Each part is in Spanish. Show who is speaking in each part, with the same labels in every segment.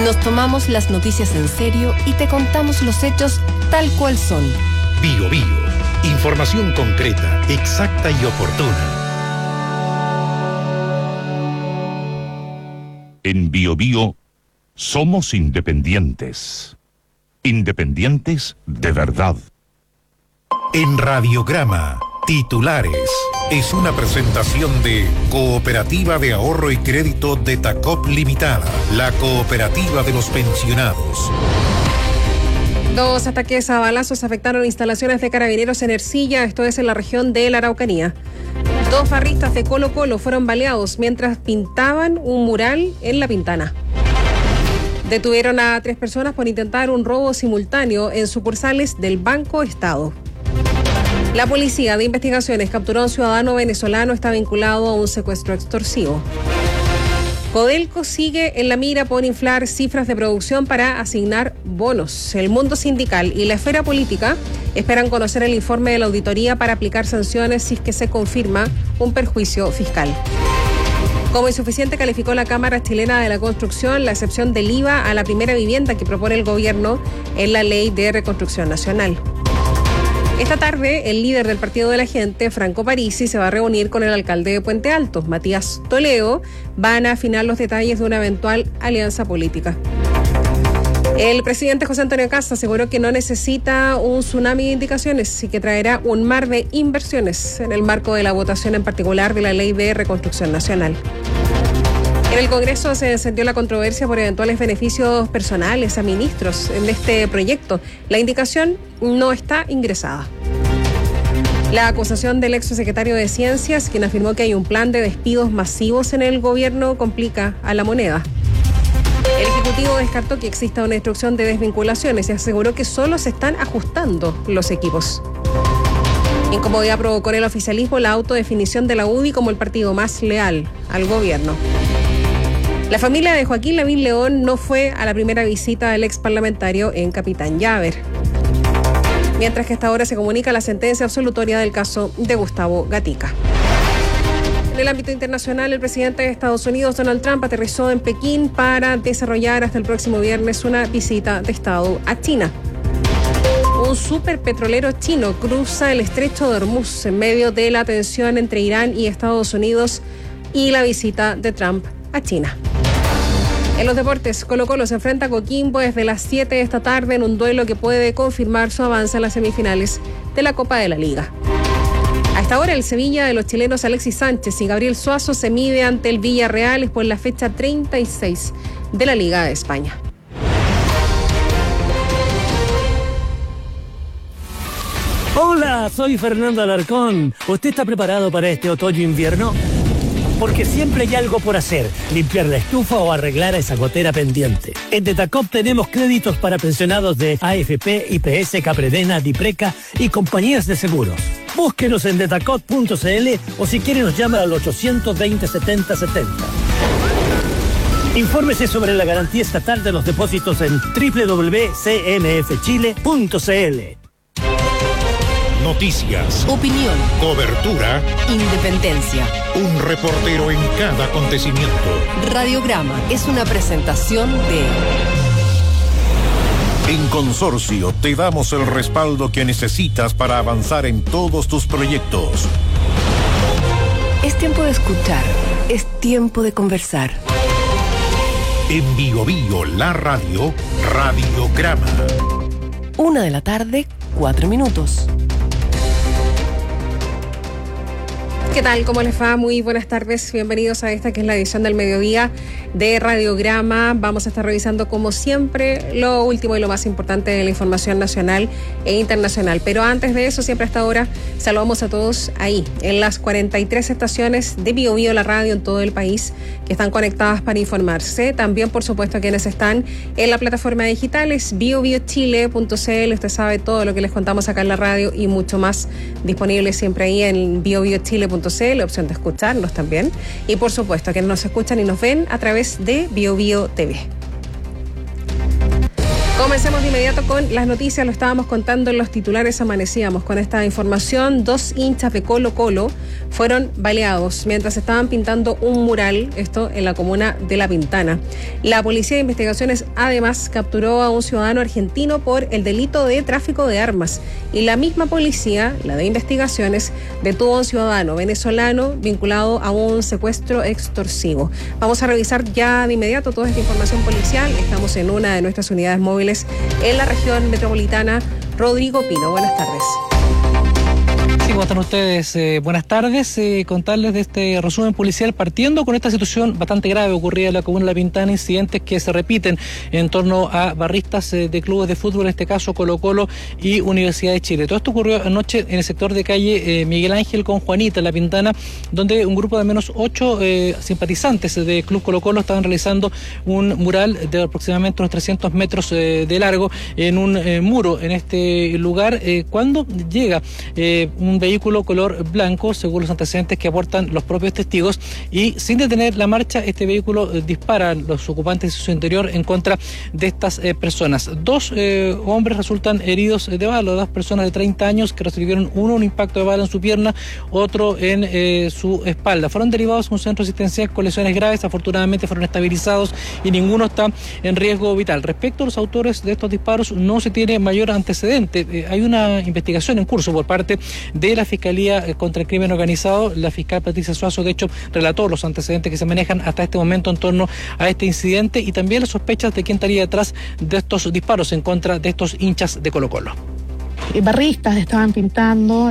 Speaker 1: Nos tomamos las noticias en serio y te contamos los hechos tal cual son.
Speaker 2: Bio Bio. Información concreta, exacta y oportuna.
Speaker 3: En Bio Bio somos independientes. Independientes de verdad.
Speaker 2: En Radiograma, titulares. Es una presentación de Cooperativa de Ahorro y Crédito de Tacop Limitada, la cooperativa de los pensionados.
Speaker 4: 2 ataques a balazos afectaron instalaciones de Carabineros en Ercilla, esto es en la región de la Araucanía. 2 barristas de Colo-Colo fueron baleados mientras pintaban un mural en La Pintana. Detuvieron a 3 personas por intentar un robo simultáneo en sucursales del Banco Estado. La Policía de Investigaciones capturó a un ciudadano venezolano, está vinculado a un secuestro extorsivo. Codelco sigue en la mira por inflar cifras de producción para asignar bonos. El mundo sindical y la esfera política esperan conocer el informe de la auditoría para aplicar sanciones si es que se confirma un perjuicio fiscal. Como insuficiente calificó la Cámara Chilena de la Construcción la excepción del IVA a la primera vivienda que propone el gobierno en la Ley de Reconstrucción Nacional. Esta tarde, el líder del Partido de la Gente, Franco Parisi, se va a reunir con el alcalde de Puente Alto, Matías Toledo. Van a afinar los detalles de una eventual alianza política. El presidente José Antonio Kast aseguró que no necesita un tsunami de indicaciones y que traerá un mar de inversiones en el marco de la votación en particular de la Ley de Reconstrucción Nacional. En el Congreso se encendió la controversia por eventuales beneficios personales a ministros en este proyecto. La indicación no está ingresada. La acusación del exsecretario de Ciencias, quien afirmó que hay un plan de despidos masivos en el gobierno, complica a la moneda. El Ejecutivo descartó que exista una instrucción de desvinculaciones y aseguró que solo se están ajustando los equipos. Incomodidad provocó en el oficialismo la autodefinición de la UDI como el partido más leal al gobierno. La familia de Joaquín Lavín León no fue a la primera visita del ex parlamentario en Capitán Llaver, mientras que hasta ahora se comunica la sentencia absolutoria del caso de Gustavo Gatica. En el ámbito internacional, el presidente de Estados Unidos, Donald Trump, aterrizó en Pekín para desarrollar hasta el próximo viernes una visita de Estado a China. Un superpetrolero chino cruza el estrecho de Hormuz en medio de la tensión entre Irán y Estados Unidos y la visita de Trump a China. En los deportes, Colo-Colo se enfrenta a Coquimbo desde las 7 de esta tarde en un duelo que puede confirmar su avance a las semifinales de la Copa de la Liga. A esta hora, el Sevilla de los chilenos Alexis Sánchez y Gabriel Suazo se mide ante el Villarreal por la fecha 36 de la Liga de España.
Speaker 5: Hola, soy Fernando Alarcón. ¿Usted está preparado para este otoño-invierno? Porque siempre hay algo por hacer, limpiar la estufa o arreglar esa gotera pendiente. En Detacop tenemos créditos para pensionados de AFP, IPS, Capredena, Dipreca y compañías de seguros. Búsquenos en detacop.cl o si quiere nos llama al 820-7070. Infórmese sobre la garantía estatal de los depósitos en www.cmfchile.cl.
Speaker 2: Noticias,
Speaker 1: Opinión,
Speaker 2: cobertura,
Speaker 1: independencia.
Speaker 2: un reportero en cada acontecimiento.
Speaker 1: Radiograma es una presentación de...
Speaker 2: En Consorcio te damos el respaldo que necesitas para avanzar en todos tus proyectos.
Speaker 1: Es tiempo de escuchar, es tiempo de conversar.
Speaker 2: En Bio Bio, la radio, Radiograma.
Speaker 1: 1:00 p.m, 4 minutos.
Speaker 4: ¿Qué tal? ¿Cómo les va? Muy buenas tardes. Bienvenidos a esta que es la edición del mediodía de Radiograma. Vamos a estar revisando como siempre lo último y lo más importante de la información nacional e internacional. Pero antes de eso, siempre hasta ahora, saludamos a todos ahí, en las 43 estaciones de Bio Bio, la radio en todo el país, que están conectadas para informarse. También, por supuesto, a quienes están en la plataforma digital, es biobiochile.cl. Usted sabe todo lo que les contamos acá en la radio y mucho más disponible siempre ahí en biobiochile.cl. Opción de escucharnos también. Y por supuesto, que nos escuchan y nos ven a través de Bio Bio TV. Comencemos de inmediato con las noticias, lo estábamos contando en los titulares, amanecíamos con esta información. 2 hinchas de Colo-Colo fueron baleados mientras estaban pintando un mural, esto en la comuna de La Pintana. La Policía de Investigaciones además capturó a un ciudadano argentino por el delito de tráfico de armas y la misma policía, la de Investigaciones, detuvo a un ciudadano venezolano vinculado a un secuestro extorsivo. Vamos a revisar ya de inmediato toda esta información policial. Estamos en una de nuestras unidades móviles en la región metropolitana. Rodrigo Pino, buenas tardes.
Speaker 6: Sí, ¿cómo están ustedes? Buenas tardes. Contarles de este resumen policial partiendo con esta situación bastante grave ocurrida en la comuna de La Pintana, incidentes que se repiten en torno a barristas de clubes de fútbol, en este caso Colo-Colo y Universidad de Chile. Todo esto ocurrió anoche en el sector de calle Miguel Ángel con Juanita, en La Pintana, donde un grupo de al menos 8 simpatizantes de Club Colo-Colo estaban realizando un mural de aproximadamente unos 300 metros de largo en un muro en este lugar, cuando llega un vehículo color blanco, según los antecedentes que aportan los propios testigos, y sin detener la marcha, este vehículo dispara a los ocupantes de su interior en contra de estas personas. 2 hombres resultan heridos de bala, 2 personas de 30 años que recibieron un impacto de bala en su pierna, otro en su espalda. Fueron derivados a un centro asistencial con lesiones graves, afortunadamente fueron estabilizados y ninguno está en riesgo vital. Respecto a los autores de estos disparos, no se tiene mayor antecedente. Hay una investigación en curso por parte de la Fiscalía contra el Crimen Organizado. La fiscal Patricia Suazo, de hecho, relató los antecedentes que se manejan hasta este momento en torno a este incidente y también las sospechas de quién estaría detrás de estos disparos en contra de estos hinchas de Colo-Colo.
Speaker 7: Barristas estaban pintando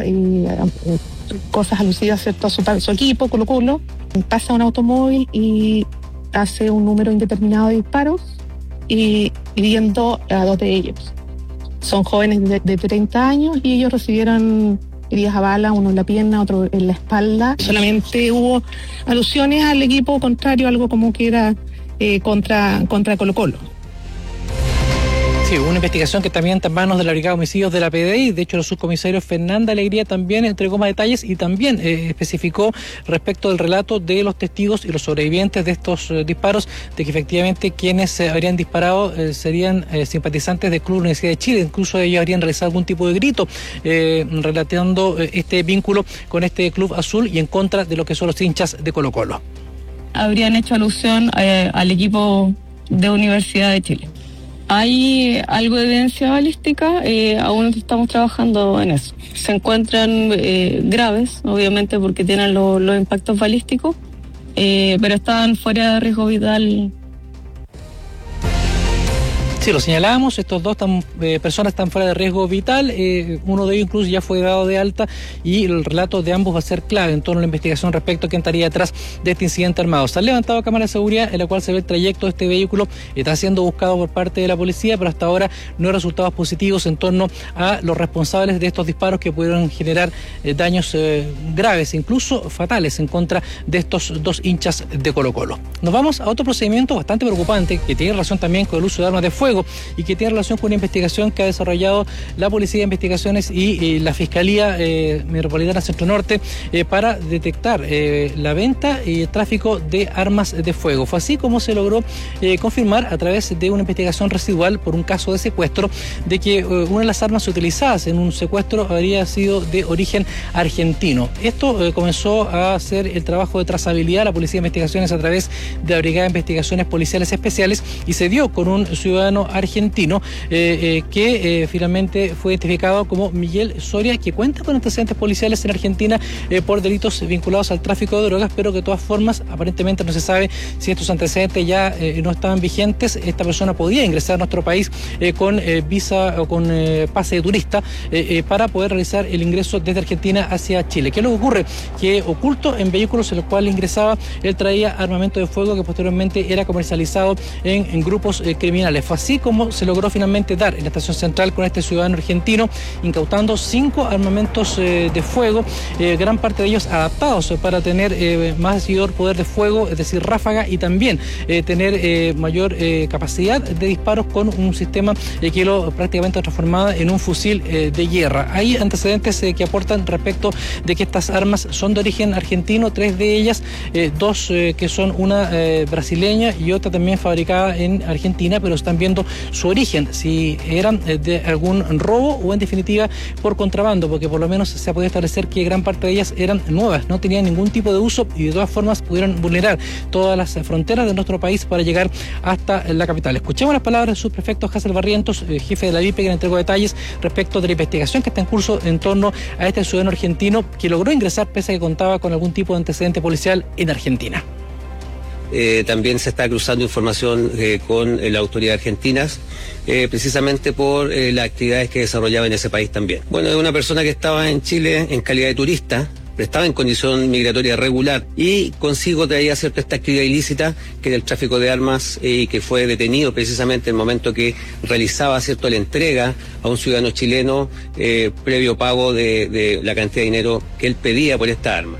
Speaker 7: cosas alusivas, ¿cierto?, a su equipo, Colo-Colo. Pasa un automóvil y hace un número indeterminado de disparos y hiriendo a 2 de ellos. Son jóvenes de 30 años y ellos recibieron heridas a bala, uno en la pierna, otro en la espalda. Solamente hubo alusiones al equipo contrario, algo como que era contra Colo-Colo.
Speaker 6: Sí, una investigación que también está en manos de la Brigada de Homicidios de la PDI. De hecho, el subcomisario Fernanda Alegría también entregó más detalles y también especificó respecto del relato de los testigos y los sobrevivientes de estos disparos, de que efectivamente quienes habrían disparado serían simpatizantes del Club Universidad de Chile. Incluso ellos habrían realizado algún tipo de grito relatando este vínculo con este club azul y en contra de lo que son los hinchas de Colo-Colo.
Speaker 8: Habrían hecho alusión al equipo de Universidad de Chile. Hay algo de evidencia balística, aún estamos trabajando en eso. Se encuentran graves, obviamente, porque tienen los impactos balísticos, pero están fuera de riesgo vital.
Speaker 6: Sí, lo señalábamos, estos 2 personas están fuera de riesgo vital, uno de ellos incluso ya fue dado de alta y el relato de ambos va a ser clave en torno a la investigación respecto a quién estaría detrás de este incidente armado. Se han levantado cámaras de seguridad en la cual se ve el trayecto de este vehículo, está siendo buscado por parte de la policía, pero hasta ahora no hay resultados positivos en torno a los responsables de estos disparos que pudieron generar daños graves, incluso fatales, en contra de estos 2 hinchas de Colo-Colo. Nos vamos a otro procedimiento bastante preocupante que tiene relación también con el uso de armas de fuego y que tiene relación con una investigación que ha desarrollado la Policía de Investigaciones y la Fiscalía Metropolitana Centro Norte para detectar la venta y el tráfico de armas de fuego. Fue así como se logró confirmar a través de una investigación residual por un caso de secuestro de que una de las armas utilizadas en un secuestro habría sido de origen argentino. Esto comenzó a hacer el trabajo de trazabilidad de la Policía de Investigaciones a través de la Brigada de Investigaciones Policiales Especiales y se dio con un ciudadano argentino que finalmente fue identificado como Miguel Soria, que cuenta con antecedentes policiales en Argentina por delitos vinculados al tráfico de drogas, pero que de todas formas aparentemente no se sabe si estos antecedentes ya no estaban vigentes. Esta persona podía ingresar a nuestro país con visa o con pase de turista para poder realizar el ingreso desde Argentina hacia Chile. ¿Qué es lo que ocurre? Que oculto en vehículos en los cuales ingresaba, él traía armamento de fuego que posteriormente era comercializado en grupos criminales. Fue así como se logró finalmente dar en la estación central con este ciudadano argentino, incautando 5 armamentos de fuego, gran parte de ellos adaptados para tener mayor poder de fuego, es decir, ráfaga, y también tener mayor capacidad de disparos con un sistema que lo prácticamente transformaba en un fusil de guerra. Hay antecedentes que aportan respecto de que estas armas son de origen argentino, 3 de ellas, 2 que son una brasileña y otra también fabricada en Argentina, pero están viendo claro su origen, si eran de algún robo o en definitiva por contrabando, porque por lo menos se ha podido establecer que gran parte de ellas eran nuevas, no tenían ningún tipo de uso y de todas formas pudieron vulnerar todas las fronteras de nuestro país para llegar hasta la capital. Escuchemos las palabras del subprefecto Hazel Barrientos, jefe de la VIP, que entregó detalles respecto de la investigación que está en curso en torno a este ciudadano argentino que logró ingresar pese a que contaba con algún tipo de antecedente policial en Argentina.
Speaker 9: También se está cruzando información con las autoridades argentinas, precisamente por las actividades que desarrollaba en ese país también. Bueno, es una persona que estaba en Chile en calidad de turista, estaba en condición migratoria regular y consigo traía cierta esta actividad ilícita que era el tráfico de armas y que fue detenido precisamente en el momento que realizaba la entrega a un ciudadano chileno previo pago de la cantidad de dinero que él pedía por esta arma.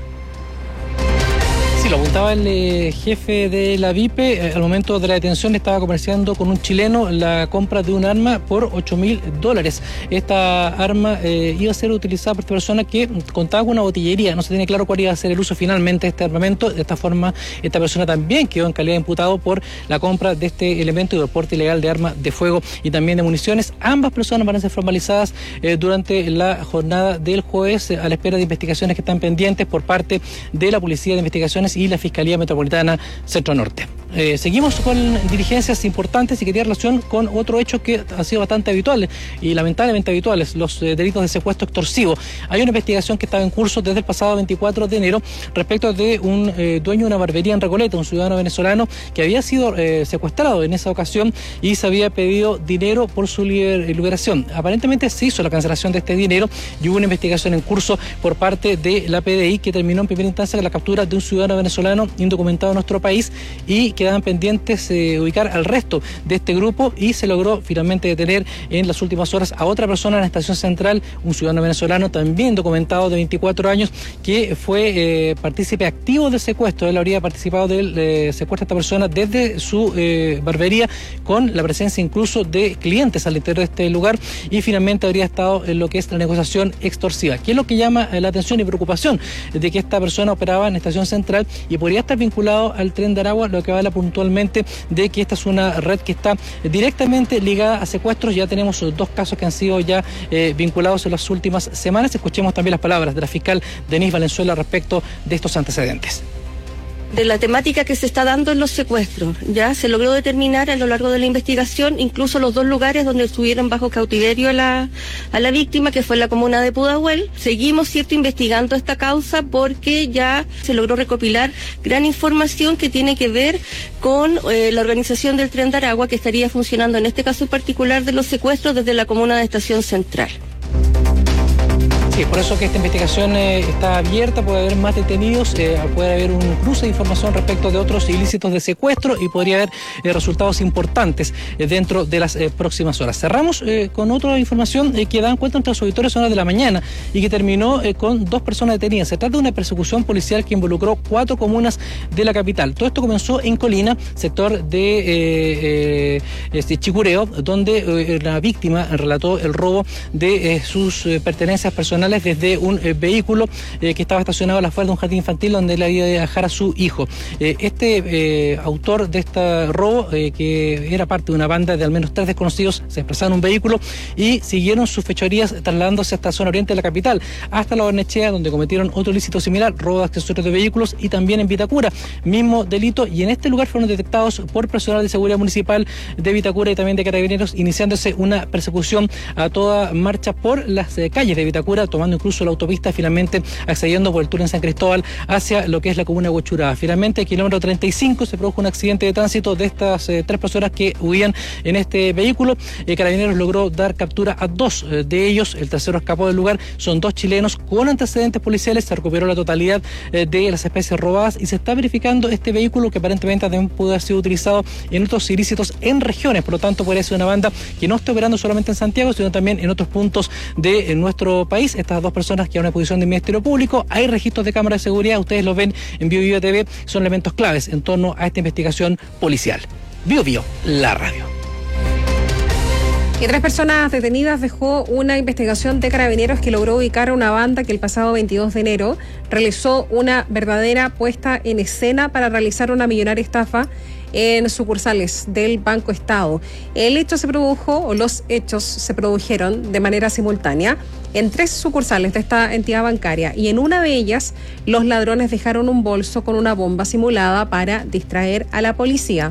Speaker 6: Sí, lo apuntaba el jefe de la VIPE. Al momento de la detención estaba comerciando con un chileno la compra de un arma por $8.000. Esta arma iba a ser utilizada por esta persona que contaba con una botillería. No se tiene claro cuál iba a ser el uso finalmente de este armamento. De esta forma, esta persona también quedó en calidad de imputado por la compra de este elemento y el porte ilegal de armas de fuego y también de municiones. Ambas personas van a ser formalizadas durante la jornada del jueves a la espera de investigaciones que están pendientes por parte de la Policía de Investigaciones y la Fiscalía Metropolitana Centro Norte. Seguimos con diligencias importantes y que tiene relación con otro hecho que ha sido bastante habitual y lamentablemente habituales, los delitos de secuestro extorsivo. Hay una investigación que estaba en curso desde el pasado 24 de enero respecto de un dueño de una barbería en Recoleta, un ciudadano venezolano que había sido secuestrado en esa ocasión y se había pedido dinero por su liberación. Aparentemente se hizo la cancelación de este dinero y hubo una investigación en curso por parte de la PDI que terminó en primera instancia con la captura de un ciudadano venezolano indocumentado en nuestro país y quedaban pendientes ubicar al resto de este grupo y se logró finalmente detener en las últimas horas a otra persona en la estación central, un ciudadano venezolano también documentado de 24 años que fue partícipe activo del secuestro. Él habría participado del secuestro de esta persona desde su barbería con la presencia incluso de clientes al interior de este lugar y finalmente habría estado en lo que es la negociación extorsiva. ¿Qué es lo que llama la atención y preocupación? De que esta persona operaba en la estación central y podría estar vinculado al Tren de Aragua, lo que habla puntualmente de que esta es una red que está directamente ligada a secuestros. Ya tenemos 2 casos que han sido ya vinculados en las últimas semanas. Escuchemos también las palabras de la fiscal Denise Valenzuela respecto de estos antecedentes.
Speaker 10: De la temática que se está dando en los secuestros. Ya se logró determinar a lo largo de la investigación incluso los 2 lugares donde estuvieron bajo cautiverio a la víctima, que fue la comuna de Pudahuel. Seguimos, investigando esta causa porque ya se logró recopilar gran información que tiene que ver con la organización del Tren de Aragua, que estaría funcionando en este caso en particular de los secuestros desde la comuna de Estación Central.
Speaker 6: Sí, por eso que esta investigación está abierta, puede haber más detenidos, puede haber un cruce de información respecto de otros ilícitos de secuestro y podría haber resultados importantes dentro de las próximas horas. Cerramos con otra información que dan cuenta entre los auditores a horas de la mañana y que terminó con 2 personas detenidas. Se trata de una persecución policial que involucró 4 comunas de la capital. Todo esto comenzó en Colina, sector de Chicureo, donde la víctima relató el robo de sus pertenencias personales desde un vehículo que estaba estacionado a la afuera de un jardín infantil donde él había de dejar a su hijo. Este autor de este robo, que era parte de una banda de al menos 3 desconocidos, se desplazaron en un vehículo y siguieron sus fechorías trasladándose hasta la zona oriente de la capital, hasta la Barnechea, donde cometieron otro ilícito similar, robo de accesorios de vehículos, y también en Vitacura, mismo delito, y en este lugar fueron detectados por personal de seguridad municipal de Vitacura y también de Carabineros, iniciándose una persecución a toda marcha por las calles de Vitacura, tomando incluso la autopista, finalmente accediendo por el túnel en San Cristóbal hacia lo que es la comuna de Huechuraba. Finalmente, kilómetro 35, se produjo un accidente de tránsito de estas 3 personas que huían en este vehículo. Carabineros logró dar captura a 2 de ellos, el tercero escapó del lugar. Son 2 chilenos con antecedentes policiales, se recuperó la totalidad de las especies robadas y se está verificando este vehículo que aparentemente también pudo haber sido utilizado en otros ilícitos en regiones. Por lo tanto, podría ser una banda que no está operando solamente en Santiago, sino también en otros puntos de nuestro país. Estas 2 personas que a una posición del Ministerio Público, hay registros de cámaras de seguridad, ustedes los ven en Bio Bio TV, son elementos claves en torno a esta investigación policial. Bio Bio, la radio.
Speaker 4: Y 3 personas detenidas dejó una investigación de Carabineros que logró ubicar a una banda que el pasado 22 de enero realizó una verdadera puesta en escena para realizar una millonaria estafa en sucursales del Banco Estado. Los hechos se produjeron de manera simultánea en 3 sucursales de esta entidad bancaria, y en una de ellas los ladrones dejaron un bolso con una bomba simulada para distraer a la policía.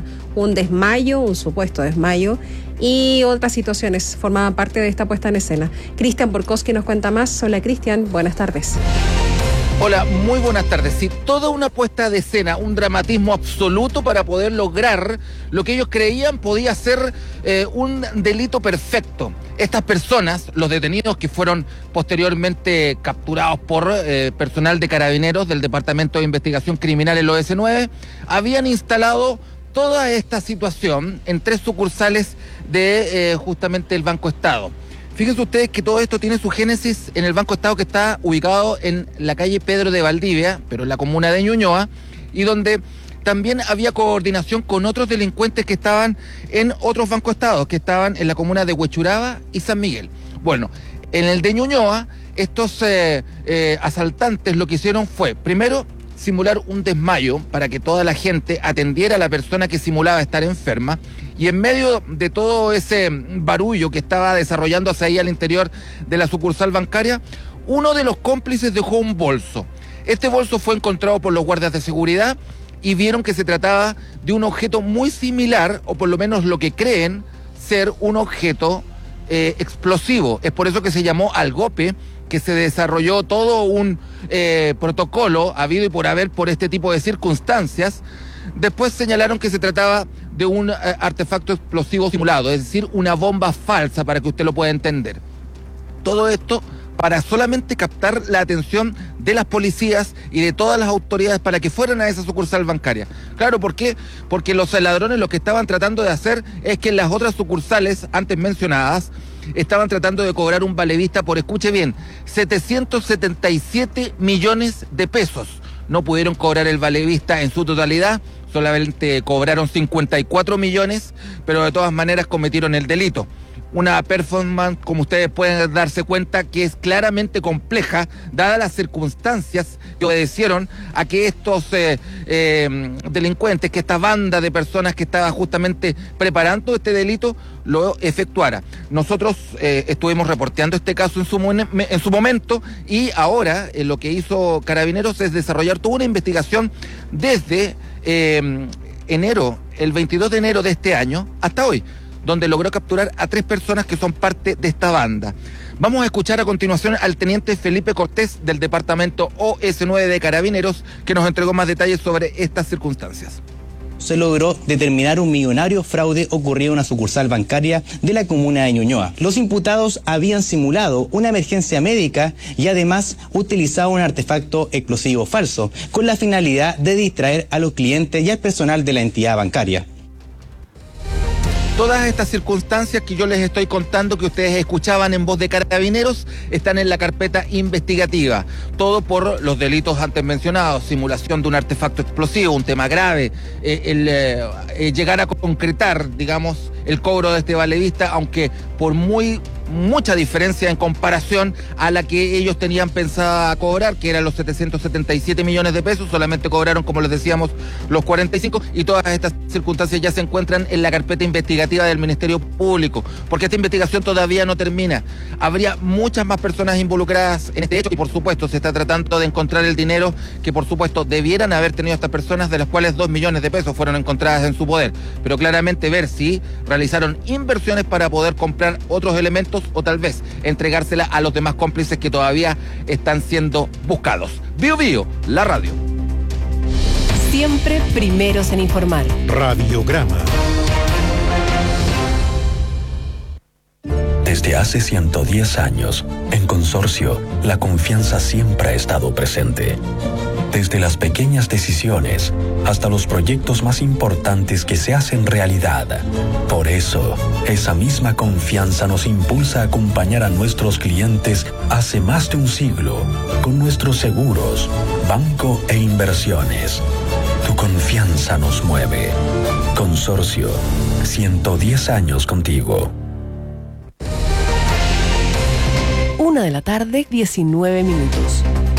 Speaker 4: Un supuesto desmayo y otras situaciones formaban parte de esta puesta en escena. Cristian Borkowski nos cuenta más. Hola Cristian, buenas tardes.
Speaker 11: Hola, muy buenas tardes. Sí, toda una puesta de escena, un dramatismo absoluto para poder lograr lo que ellos creían podía ser un delito perfecto. Estas personas, los detenidos que fueron posteriormente capturados por personal de Carabineros del Departamento de Investigación Criminal, el OS9, habían instalado toda esta situación en 3 sucursales de justamente el Banco Estado. Fíjense ustedes que todo esto tiene su génesis en el Banco Estado, que está ubicado en la calle Pedro de Valdivia, pero en la comuna de Ñuñoa, y donde también había coordinación con otros delincuentes que estaban en otros Bancos Estados, que estaban en la comuna de Huechuraba y San Miguel. Bueno, en el de Ñuñoa, estos asaltantes lo que hicieron fue, primero, simular un desmayo para que toda la gente atendiera a la persona que simulaba estar enferma, y en medio de todo ese barullo que estaba desarrollándose ahí al interior de la sucursal bancaria, uno de los cómplices dejó un bolso. Este bolso fue encontrado por los guardias de seguridad y vieron que se trataba de un objeto muy similar, o por lo menos lo que creen ser un objeto explosivo. Es por eso que se llamó Algope, que se desarrolló todo un protocolo habido y por haber por este tipo de circunstancias. Después señalaron que se trataba de un artefacto explosivo simulado, es decir, una bomba falsa, para que usted lo pueda entender. Todo esto para solamente captar la atención de las policías y de todas las autoridades para que fueran a esa sucursal bancaria. Claro, ¿por qué? Porque los ladrones lo que estaban tratando de hacer es que en las otras sucursales antes mencionadas estaban tratando de cobrar un valevista por, escuche bien, 777 millones de pesos. No pudieron cobrar el valevista en su totalidad, solamente cobraron 54 millones, pero de todas maneras cometieron el delito. Una performance, como ustedes pueden darse cuenta, que es claramente compleja, dadas las circunstancias que obedecieron a que estos delincuentes, que esta banda de personas que estaba justamente preparando este delito, lo efectuara. Nosotros estuvimos reporteando este caso en su momento, y ahora lo que hizo Carabineros es desarrollar toda una investigación desde enero, el 22 de enero de este año, hasta hoy, donde logró capturar a 3 personas que son parte de esta banda. Vamos a escuchar a continuación al teniente Felipe Cortés del departamento OS9 de Carabineros, que nos entregó más detalles sobre estas circunstancias.
Speaker 12: Se logró determinar un millonario fraude ocurrido en una sucursal bancaria de la comuna de Ñuñoa. Los imputados habían simulado una emergencia médica y además utilizado un artefacto explosivo falso, con la finalidad de distraer a los clientes y al personal de la entidad bancaria.
Speaker 11: Todas estas circunstancias que yo les estoy contando, que ustedes escuchaban en voz de Carabineros, están en la carpeta investigativa. Todo por los delitos antes mencionados: simulación de un artefacto explosivo, un tema grave, llegar a concretar, digamos, el cobro de este valevista, aunque por mucha diferencia en comparación a la que ellos tenían pensada cobrar, que eran los 777 millones de pesos, solamente cobraron, como les decíamos, los 45, y todas estas circunstancias ya se encuentran en la carpeta investigativa del Ministerio Público, porque esta investigación todavía no termina. Habría muchas más personas involucradas en este hecho, y por supuesto se está tratando de encontrar el dinero que por supuesto debieran haber tenido estas personas, de las cuales 2 millones de pesos fueron encontradas en su poder, pero claramente ver si realizaron inversiones para poder comprar otros elementos, o tal vez entregársela a los demás cómplices que todavía están siendo buscados. Bio Bio, la radio.
Speaker 1: Siempre primeros en informar.
Speaker 2: Radiograma.
Speaker 13: Desde hace 110 años, en Consorcio, la confianza siempre ha estado presente. Desde las pequeñas decisiones hasta los proyectos más importantes que se hacen realidad. Por eso, esa misma confianza nos impulsa a acompañar a nuestros clientes hace más de un siglo con nuestros seguros, banco e inversiones. Tu confianza nos mueve. Consorcio, 110 años contigo.
Speaker 1: 1 de la tarde, 19 minutos.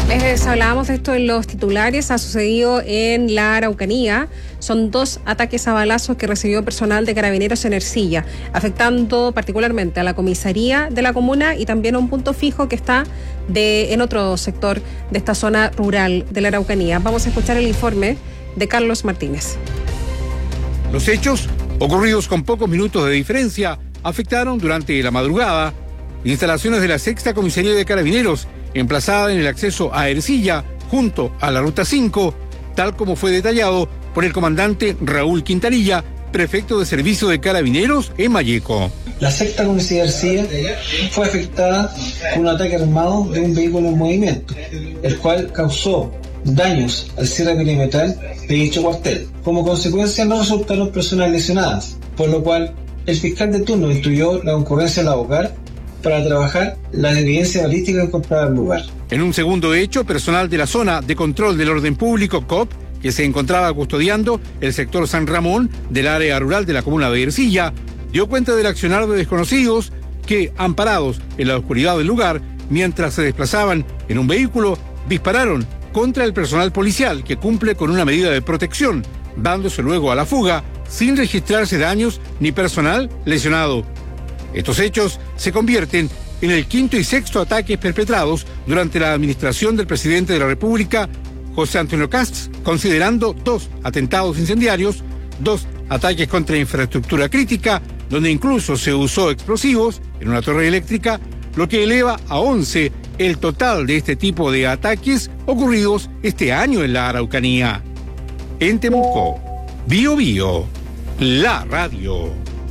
Speaker 4: Les hablábamos de esto en los titulares. Ha sucedido en la Araucanía. Son 2 ataques a balazos que recibió personal de Carabineros en Ercilla, afectando particularmente a la comisaría de la comuna y también a un punto fijo que está en otro sector de esta zona rural de la Araucanía. Vamos a escuchar el informe de Carlos Martínez.
Speaker 14: Los hechos, ocurridos con pocos minutos de diferencia, afectaron durante la madrugada instalaciones de la 6ª Comisaría de Carabineros, emplazada en el acceso a Ercilla, junto a la Ruta 5, tal como fue detallado por el comandante Raúl Quintanilla, prefecto de Servicio de Carabineros en Malleco.
Speaker 15: La 6ª Comisaría de Ercilla fue afectada por un ataque armado de un vehículo en movimiento, el cual causó daños al cierre perimetral de dicho cuartel. Como consecuencia no resultaron personas lesionadas, por lo cual el fiscal de turno instruyó la concurrencia a la OCAR para trabajar las evidencias balísticas encontradas al lugar.
Speaker 14: En un segundo hecho, personal de la Zona de Control del Orden Público, COP, que se encontraba custodiando el sector San Ramón del área rural de la comuna de Ercilla, dio cuenta del accionar de desconocidos que, amparados en la oscuridad del lugar, mientras se desplazaban en un vehículo, dispararon contra el personal policial que cumple con una medida de protección, dándose luego a la fuga sin registrarse daños ni personal lesionado. Estos hechos se convierten en el 5º y 6º ataques perpetrados durante la administración del presidente de la República, José Antonio Kast, considerando 2 atentados incendiarios, 2 ataques contra infraestructura crítica, donde incluso se usó explosivos en una torre eléctrica, lo que eleva a 11 el total de este tipo de ataques ocurridos este año en la Araucanía. En Temuco, Bío Bío, la radio.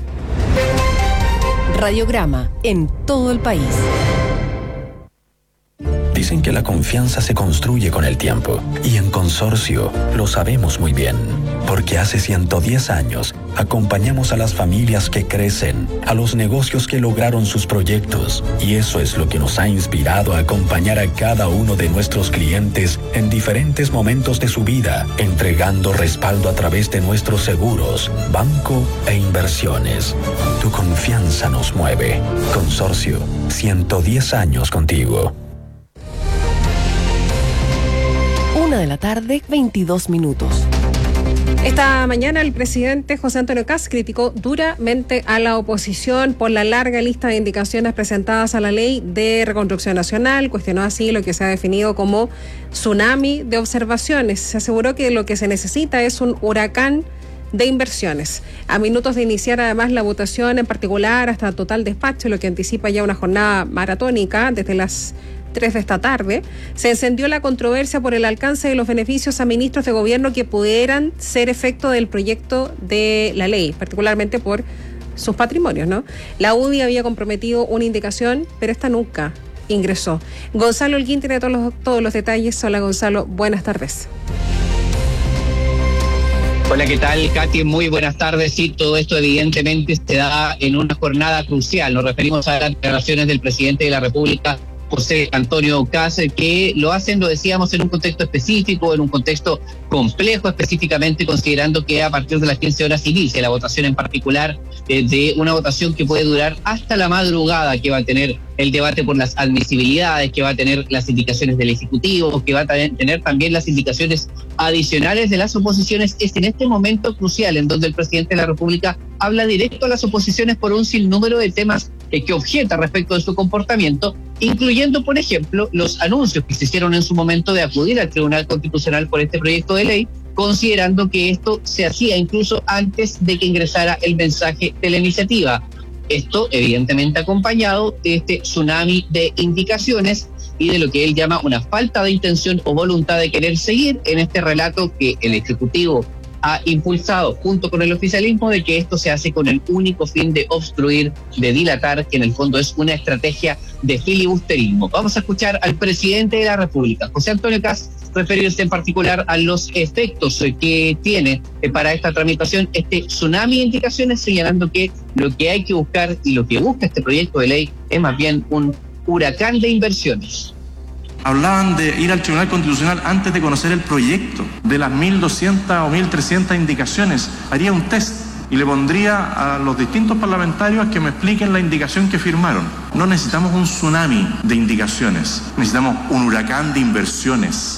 Speaker 1: Radiograma en todo el país.
Speaker 13: Dicen que la confianza se construye con el tiempo, y en Consorcio lo sabemos muy bien, porque hace 110 años acompañamos a las familias que crecen, a los negocios que lograron sus proyectos, y eso es lo que nos ha inspirado a acompañar a cada uno de nuestros clientes en diferentes momentos de su vida, entregando respaldo a través de nuestros seguros, banco e inversiones. Tu confianza nos mueve. Consorcio, 110 años contigo.
Speaker 1: 1:22 p.m.
Speaker 4: Esta mañana el presidente José Antonio Kast criticó duramente a la oposición por la larga lista de indicaciones presentadas a la Ley de Reconstrucción Nacional. Cuestionó así lo que se ha definido como tsunami de observaciones. Se aseguró que lo que se necesita es un huracán de inversiones. A minutos de iniciar además la votación, en particular hasta total despacho, lo que anticipa ya una jornada maratónica desde las 3 de esta tarde, se encendió la controversia por el alcance de los beneficios a ministros de gobierno que pudieran ser efecto del proyecto de la ley, particularmente por sus patrimonios, ¿no? La UDI había comprometido una indicación, pero esta nunca ingresó. Gonzalo Holguín tiene todos los detalles. Hola Gonzalo, buenas tardes.
Speaker 16: Hola, ¿qué tal, Katy? Muy buenas tardes. Sí, todo esto evidentemente se da en una jornada crucial. Nos referimos a las declaraciones del presidente de la República, José Antonio Kast, que lo hacen, lo decíamos, en un contexto específico, en un contexto complejo, específicamente considerando que a partir de las 15 horas inicia la votación, en particular de una votación que puede durar hasta la madrugada, que va a tener el debate por las admisibilidades, que va a tener las indicaciones del Ejecutivo, que va a tener también las indicaciones adicionales de las oposiciones. Es en este momento crucial en donde el presidente de la República habla directo a las oposiciones por un sinnúmero de temas que objeta respecto de su comportamiento, incluyendo, por ejemplo, los anuncios que se hicieron en su momento de acudir al Tribunal Constitucional por este proyecto de ley, considerando que esto se hacía incluso antes de que ingresara el mensaje de la iniciativa. Esto, evidentemente, acompañado de este tsunami de indicaciones y de lo que él llama una falta de intención o voluntad de querer seguir en este relato que el Ejecutivo ha impulsado junto con el oficialismo, de que esto se hace con el único fin de obstruir, de dilatar, que en el fondo es una estrategia de filibusterismo. Vamos a escuchar al presidente de la República, José Antonio Kast, referirse en particular a los efectos que tiene para esta tramitación este tsunami de indicaciones, señalando que lo que hay que buscar y lo que busca este proyecto de ley es más bien un huracán de inversiones.
Speaker 17: Hablaban de ir al Tribunal Constitucional antes de conocer el proyecto. De las 1.200 o 1.300 indicaciones, haría un test y le pondría a los distintos parlamentarios que me expliquen la indicación que firmaron. No necesitamos un tsunami de indicaciones, necesitamos un huracán de inversiones.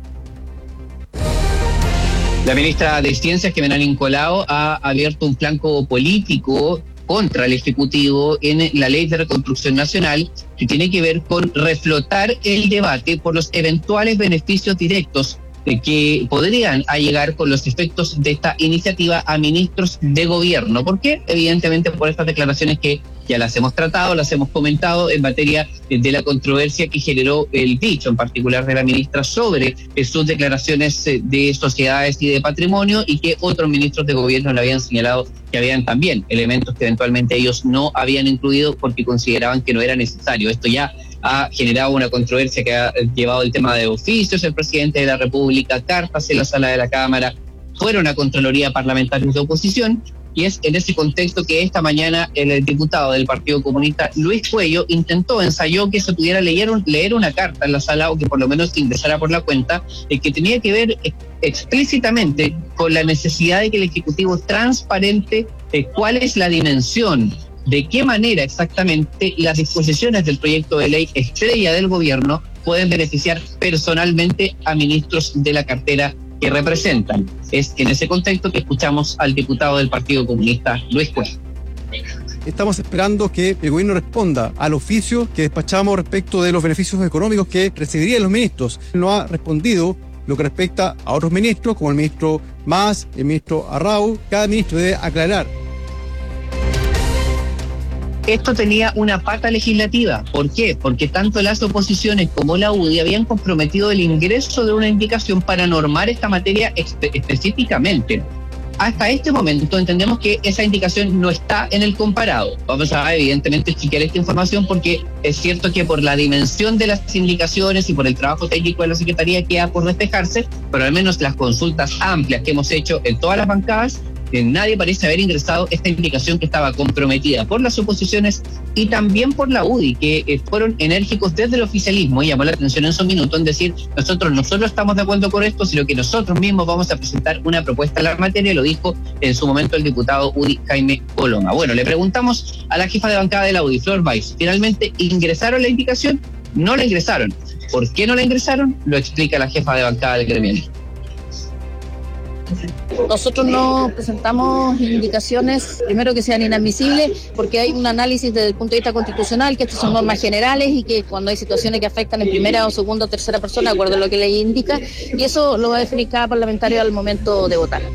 Speaker 16: La ministra de Ciencias, Jimena Nicolao, ha abierto un flanco político contra el Ejecutivo en la Ley de Reconstrucción Nacional, que tiene que ver con reflotar el debate por los eventuales beneficios directos que podrían llegar con los efectos de esta iniciativa a ministros de gobierno. ¿Por qué? Evidentemente por estas declaraciones que ya las hemos tratado, las hemos comentado en materia de la controversia que generó el dicho, en particular de la ministra, sobre sus declaraciones de sociedades y de patrimonio, y que otros ministros de gobierno le habían señalado que habían también elementos que eventualmente ellos no habían incluido porque consideraban que no era necesario. Esto ya ha generado una controversia que ha llevado el tema de oficios el presidente de la República, cartas en la sala de la Cámara, fueron a Contraloría Parlamentarios de Oposición, y es en ese contexto que esta mañana el diputado del Partido Comunista, Luis Cuello, ensayó que se pudiera leer una carta en la sala, o que por lo menos ingresara por la cuenta, que tenía que ver explícitamente con la necesidad de que el Ejecutivo transparente cuál es la dimensión, de qué manera exactamente las disposiciones del proyecto de ley estrella del gobierno pueden beneficiar personalmente a ministros de la cartera que representan. Es en ese contexto que escuchamos al diputado del Partido Comunista, Luis Cuello.
Speaker 18: Estamos esperando que el gobierno responda al oficio que despachamos respecto de los beneficios económicos que recibirían los ministros. No ha respondido lo que respecta a otros ministros, como el ministro Mas, el ministro Arrau. Cada ministro debe aclarar.
Speaker 16: Esto tenía una pata legislativa. ¿Por qué? Porque tanto las oposiciones como la UDI habían comprometido el ingreso de una indicación para normar esta materia específicamente. Hasta este momento entendemos que esa indicación no está en el comparado. Vamos a evidentemente chequear esta información, porque es cierto que por la dimensión de las indicaciones y por el trabajo técnico de la Secretaría queda por despejarse, pero al menos las consultas amplias que hemos hecho en todas las bancadas, nadie parece haber ingresado esta indicación que estaba comprometida por las oposiciones y también por la UDI, que fueron enérgicos desde el oficialismo, y llamó la atención en su minuto en decir: nosotros no solo estamos de acuerdo con esto, sino que nosotros mismos vamos a presentar una propuesta en la materia. Lo dijo en su momento el diputado UDI Jaime Coloma. Bueno, le preguntamos a la jefa de bancada de la UDI, Flor Weiss, ¿finalmente ingresaron la indicación? No la ingresaron. ¿Por qué no la ingresaron? Lo explica la jefa de bancada del gremial.
Speaker 19: Nosotros no presentamos indicaciones, primero, que sean inadmisibles, porque hay un análisis desde el punto de vista constitucional, que estas son normas generales y que cuando hay situaciones que afectan en primera o segunda o tercera persona, de acuerdo a lo que la ley indica, y eso lo va a definir cada parlamentario al momento de votar.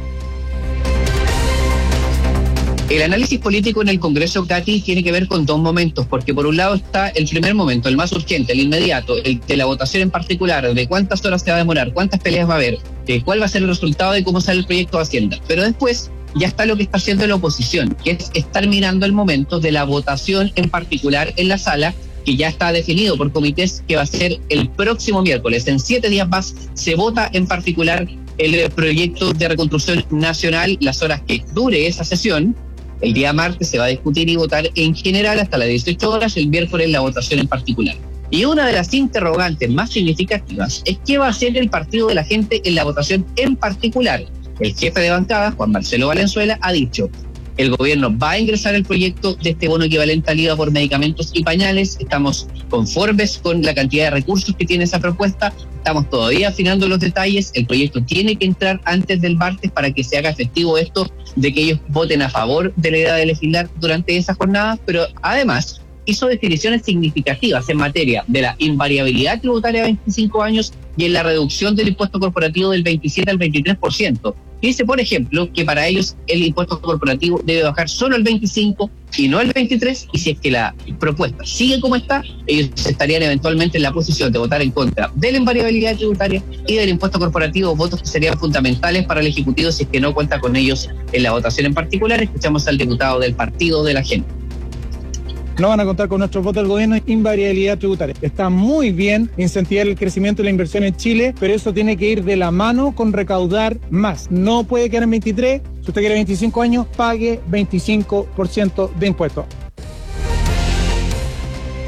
Speaker 16: El análisis político en el Congreso, Katy, tiene que ver con dos momentos, porque por un lado está el primer momento, el más urgente, el inmediato, el de la votación en particular, de cuántas horas se va a demorar, cuántas peleas va a haber, cuál va a ser el resultado de cómo sale el proyecto de Hacienda. Pero después ya está lo que está haciendo la oposición, que es estar mirando el momento de la votación en particular en la sala, que ya está definido por comités, que va a ser el próximo miércoles. En 7 días más se vota en particular el proyecto de reconstrucción nacional, las horas que dure esa sesión. El día martes se va a discutir y votar en general hasta las 18 horas, el miércoles la votación en particular. Y una de las interrogantes más significativas es qué va a hacer el Partido de la Gente en la votación en particular. El jefe de bancada, Juan Marcelo Valenzuela, ha dicho: el gobierno va a ingresar el proyecto de este bono equivalente al IVA por medicamentos y pañales. Estamos conformes con la cantidad de recursos que tiene esa propuesta. Estamos todavía afinando los detalles. El proyecto tiene que entrar antes del martes para que se haga efectivo esto de que ellos voten a favor de la idea de legislar durante esa jornada. Pero además hizo definiciones significativas en materia de la invariabilidad tributaria a 25 años y en la reducción del impuesto corporativo del 27 al 23%. Dice, por ejemplo, que para ellos el impuesto corporativo debe bajar solo al 25 y no al 23, y si es que la propuesta sigue como está, ellos estarían eventualmente en la posición de votar en contra de la invariabilidad tributaria y del impuesto corporativo, votos que serían fundamentales para el Ejecutivo si es que no cuenta con ellos en la votación en particular. Escuchamos al diputado del Partido de la Gente.
Speaker 20: No van a contar con nuestros votos del gobierno. Invariabilidad tributaria. Está muy bien incentivar el crecimiento y la inversión en Chile, pero eso tiene que ir de la mano con recaudar más. No puede quedar en 23. Si usted quiere 25 años, pague 25% de impuestos.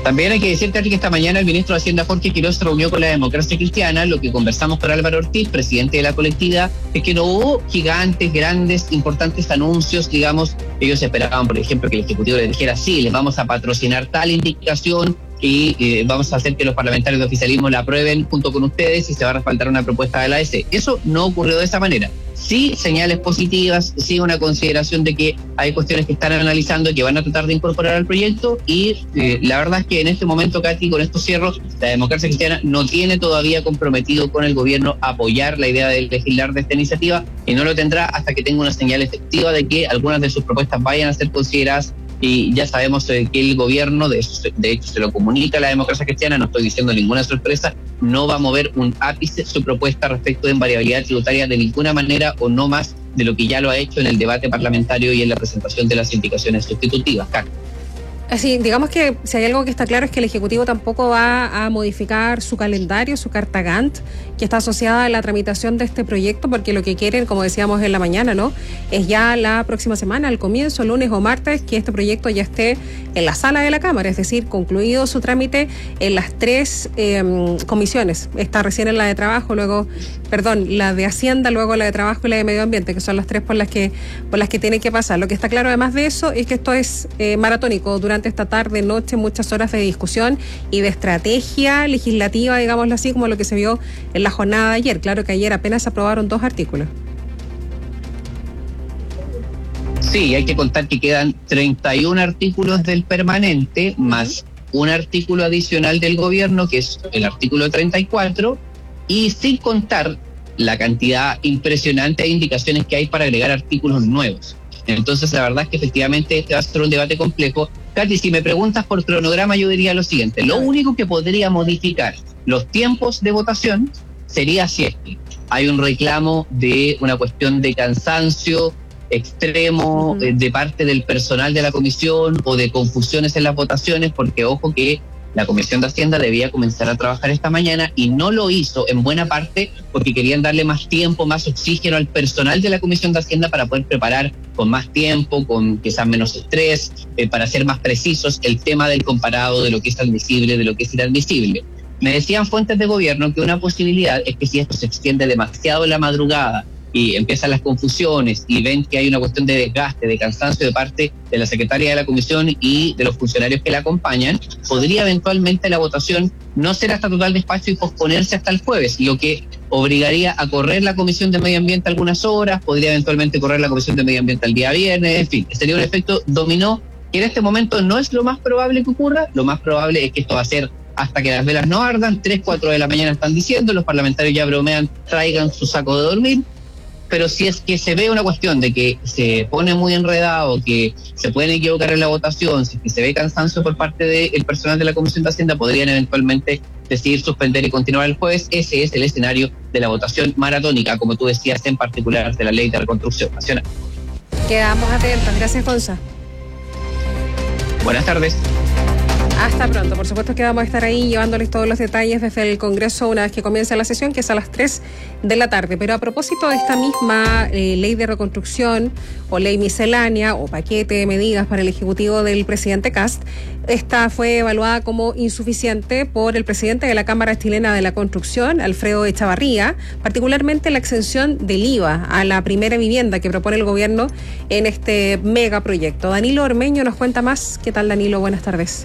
Speaker 16: También hay que decirte que esta mañana el ministro de Hacienda, Jorge Quiroz, se reunió con la Democracia Cristiana. Lo que conversamos con Álvaro Ortiz, presidente de la colectividad, es que no hubo gigantes, grandes, importantes anuncios, digamos. Ellos esperaban, por ejemplo, que el Ejecutivo les dijera, sí, les vamos a patrocinar tal indicación y vamos a hacer que los parlamentarios de oficialismo la aprueben junto con ustedes y se va a respaldar una propuesta de la ADC. Eso no ocurrió de esa manera. Sí, señales positivas, sí, una consideración de que hay cuestiones que están analizando y que van a tratar de incorporar al proyecto, y la verdad es que en este momento, Katy, con estos cierros, la Democracia Cristiana no tiene todavía comprometido con el gobierno apoyar la idea de legislar de esta iniciativa, y no lo tendrá hasta que tenga una señal efectiva de que algunas de sus propuestas vayan a ser consideradas. Y ya sabemos que el gobierno, de hecho se lo comunica a la Democracia Cristiana, no estoy diciendo ninguna sorpresa, no va a mover un ápice su propuesta respecto de invariabilidad tributaria de ninguna manera, o no más de lo que ya lo ha hecho en el debate parlamentario y en la presentación de las indicaciones sustitutivas.
Speaker 4: Así, digamos que si hay algo que está claro es que el Ejecutivo tampoco va a modificar su calendario, su carta Gantt, que está asociada a la tramitación de este proyecto, porque lo que quieren, como decíamos en la mañana, ¿no?, es ya la próxima semana, al comienzo, lunes o martes, que este proyecto ya esté en la sala de la Cámara, es decir, concluido su trámite en las tres comisiones. Está recién en la de Trabajo, la de Hacienda, luego la de Trabajo y la de Medio Ambiente, que son las tres por las que tiene que pasar. Lo que está claro además de eso es que esto es maratónico. Durante esta tarde, noche, muchas horas de discusión y de estrategia legislativa, digámoslo así, como lo que se vio en la jornada de ayer. Claro que ayer apenas aprobaron 2 artículos.
Speaker 16: Sí, hay que contar que quedan 31 artículos del permanente, más un artículo adicional del gobierno, que es el artículo 34, y sin contar la cantidad impresionante de indicaciones que hay para agregar artículos nuevos. Entonces, la verdad es que efectivamente este va a ser un debate complejo. Katy, si me preguntas por cronograma, yo diría lo siguiente: lo único que podría modificar los tiempos de votación sería si es que hay un reclamo de una cuestión de cansancio extremo de parte del personal de la comisión, o de confusiones en las votaciones, porque ojo que la Comisión de Hacienda debía comenzar a trabajar esta mañana y no lo hizo, en buena parte porque querían darle más tiempo, más oxígeno al personal de la Comisión de Hacienda para poder preparar con más tiempo, con quizás menos estrés, para ser más precisos el tema del comparado de lo que es admisible, de lo que es inadmisible. Me decían fuentes de gobierno que una posibilidad es que si esto se extiende demasiado en la madrugada y empiezan las confusiones y ven que hay una cuestión de desgaste, de cansancio de parte de la secretaria de la comisión y de los funcionarios que la acompañan, podría eventualmente la votación no ser hasta total despacho y posponerse hasta el jueves, lo que obligaría a correr la Comisión de Medio Ambiente algunas horas, podría eventualmente correr la Comisión de Medio Ambiente el día viernes, en fin, sería un efecto dominó que en este momento no es lo más probable que ocurra. Lo más probable es que esto va a ser hasta que las velas no ardan. 3, 4 de la mañana están diciendo, los parlamentarios ya bromean, traigan su saco de dormir. Pero si es que se ve una cuestión de que se pone muy enredado, que se pueden equivocar en la votación, si es que se ve cansancio por parte del personal de la Comisión de Hacienda, podrían eventualmente decidir suspender y continuar el jueves. Ese es el escenario de la votación maratónica, como tú decías, en particular de la Ley de Reconstrucción Nacional.
Speaker 4: Quedamos atentos. Gracias, Gonza.
Speaker 16: Buenas tardes.
Speaker 4: Hasta pronto. Por supuesto que vamos a estar ahí llevándoles todos los detalles desde el Congreso una vez que comience la sesión, que es a las 3 de la tarde. Pero a propósito de esta misma ley de reconstrucción o ley miscelánea o paquete de medidas para el Ejecutivo del presidente Kast, esta fue evaluada como insuficiente por el presidente de la Cámara Chilena de la Construcción, Alfredo Echavarría, particularmente la exención del IVA a la primera vivienda que propone el gobierno en este megaproyecto. Danilo Ormeño nos cuenta más. ¿Qué tal, Danilo? Buenas tardes.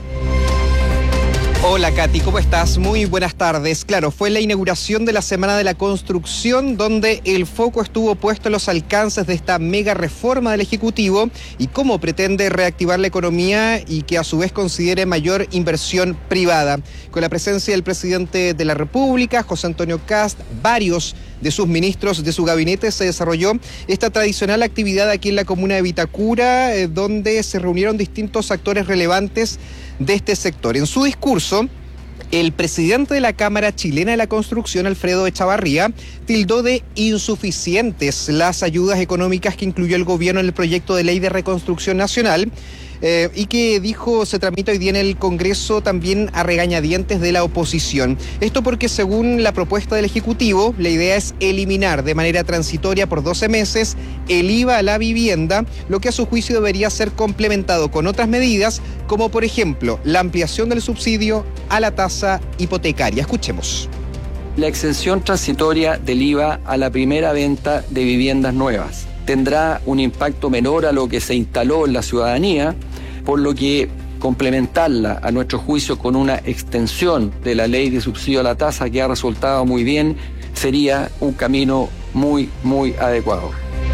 Speaker 21: Hola Katy, ¿cómo estás? Muy buenas tardes. Claro, fue la inauguración de la Semana de la Construcción donde el foco estuvo puesto en los alcances de esta mega reforma del Ejecutivo y cómo pretende reactivar la economía y que a su vez considere mayor inversión privada. Con la presencia del presidente de la República, José Antonio Kast, varios de sus ministros de su gabinete, se desarrolló esta tradicional actividad aquí en la comuna de Vitacura, donde se reunieron distintos actores relevantes de este sector. En su discurso, el presidente de la Cámara Chilena de la Construcción, Alfredo Echavarría, tildó de insuficientes las ayudas económicas que incluyó el gobierno en el proyecto de ley de reconstrucción nacional, y que dijo se tramita hoy día en el Congreso también a regañadientes de la oposición. Esto porque según la propuesta del Ejecutivo, la idea es eliminar de manera transitoria por 12 meses el IVA a la vivienda, lo que a su juicio debería ser complementado con otras medidas, como por ejemplo la ampliación del subsidio a la tasa hipotecaria. Escuchemos.
Speaker 3: La exención transitoria del IVA a la primera venta de viviendas nuevas tendrá un impacto menor a lo que se instaló en la ciudadanía, por lo que complementarla, a nuestro juicio, con una extensión de la ley de subsidio a la tasa que ha resultado muy bien, sería un camino muy adecuado.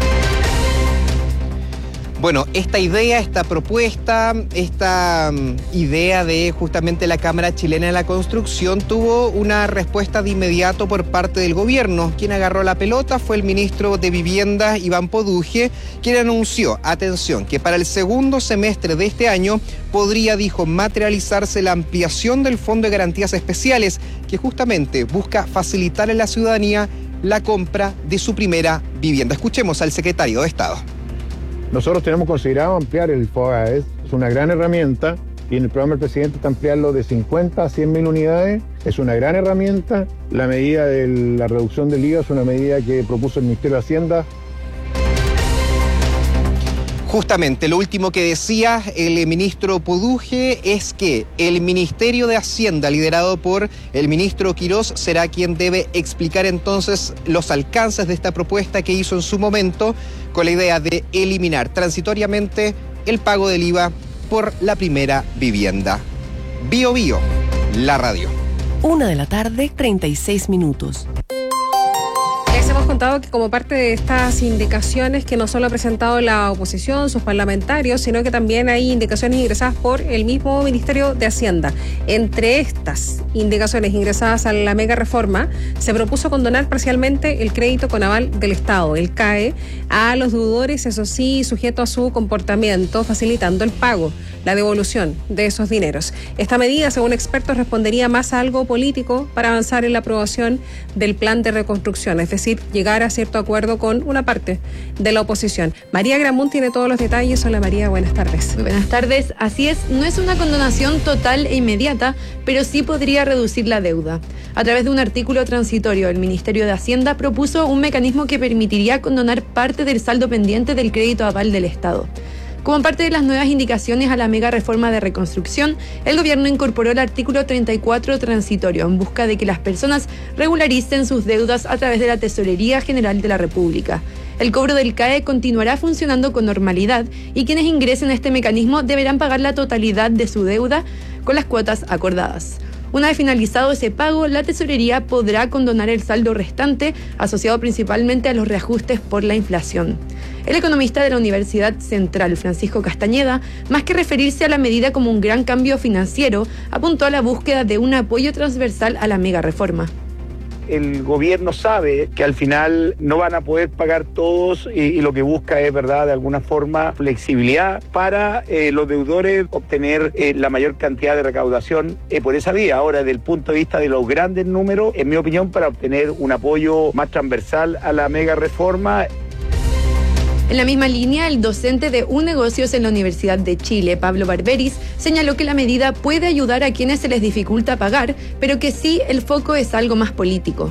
Speaker 21: Bueno, esta idea, esta propuesta, esta idea de justamente la Cámara Chilena de la Construcción tuvo una respuesta de inmediato por parte del gobierno. Quien agarró la pelota fue el ministro de Vivienda, Iván Poduje, quien anunció, atención, que para el segundo semestre de este año podría, dijo, materializarse la ampliación del Fondo de Garantías Especiales, que justamente busca facilitar a la ciudadanía la compra de su primera vivienda. Escuchemos al secretario de Estado.
Speaker 22: Nosotros tenemos considerado ampliar el FOGAES, es una gran herramienta, y en el programa del presidente está ampliarlo de 50 a 100.000 unidades, es una gran herramienta. La medida de la reducción del IVA es una medida que propuso el Ministerio de Hacienda.
Speaker 21: Justamente, lo último que decía el ministro Poduje es que el Ministerio de Hacienda, liderado por el ministro Quirós, será quien debe explicar entonces los alcances de esta propuesta que hizo en su momento, con la idea de eliminar transitoriamente el pago del IVA por la primera vivienda. Bio Bio, la radio.
Speaker 1: 1:36 p.m.
Speaker 4: Les hemos contado que como parte de estas indicaciones que no solo ha presentado la oposición, sus parlamentarios, sino que también hay indicaciones ingresadas por el mismo Ministerio de Hacienda. Entre estas indicaciones ingresadas a la mega reforma, se propuso condonar parcialmente el crédito con aval del Estado, el CAE, a los deudores, eso sí, sujeto a su comportamiento, facilitando el pago, la devolución de esos dineros. Esta medida, según expertos, respondería más a algo político para avanzar en la aprobación del plan de reconstrucción, es decir, llegar a cierto acuerdo con una parte de la oposición. María Gramún tiene todos los detalles. Hola María, buenas tardes.
Speaker 23: Muy buenas tardes. Así es, no es una condonación total e inmediata, pero sí podría reducir la deuda. A través de un artículo transitorio, el Ministerio de Hacienda propuso un mecanismo que permitiría condonar parte del saldo pendiente del crédito aval del Estado. Como parte de las nuevas indicaciones a la mega reforma de reconstrucción, el gobierno incorporó el artículo 34 transitorio en busca de que las personas regularicen sus deudas a través de la Tesorería General de la República. El cobro del CAE continuará funcionando con normalidad y quienes ingresen a este mecanismo deberán pagar la totalidad de su deuda con las cuotas acordadas. Una vez finalizado ese pago, la tesorería podrá condonar el saldo restante, asociado principalmente a los reajustes por la inflación. El economista de la Universidad Central, Francisco Castañeda, más que referirse a la medida como un gran cambio financiero, apuntó a la búsqueda de un apoyo transversal a la mega reforma.
Speaker 24: El gobierno sabe que al final no van a poder pagar todos y lo que busca es, ¿verdad?, de alguna forma flexibilidad para los deudores obtener la mayor cantidad de recaudación por esa vía. Ahora, desde el punto de vista de los grandes números, en mi opinión, para obtener un apoyo más transversal a la mega reforma.
Speaker 23: En la misma línea, el docente de UNegocios en la Universidad de Chile, Pablo Barberis, señaló que la medida puede ayudar a quienes se les dificulta pagar, pero que sí el foco es algo más político.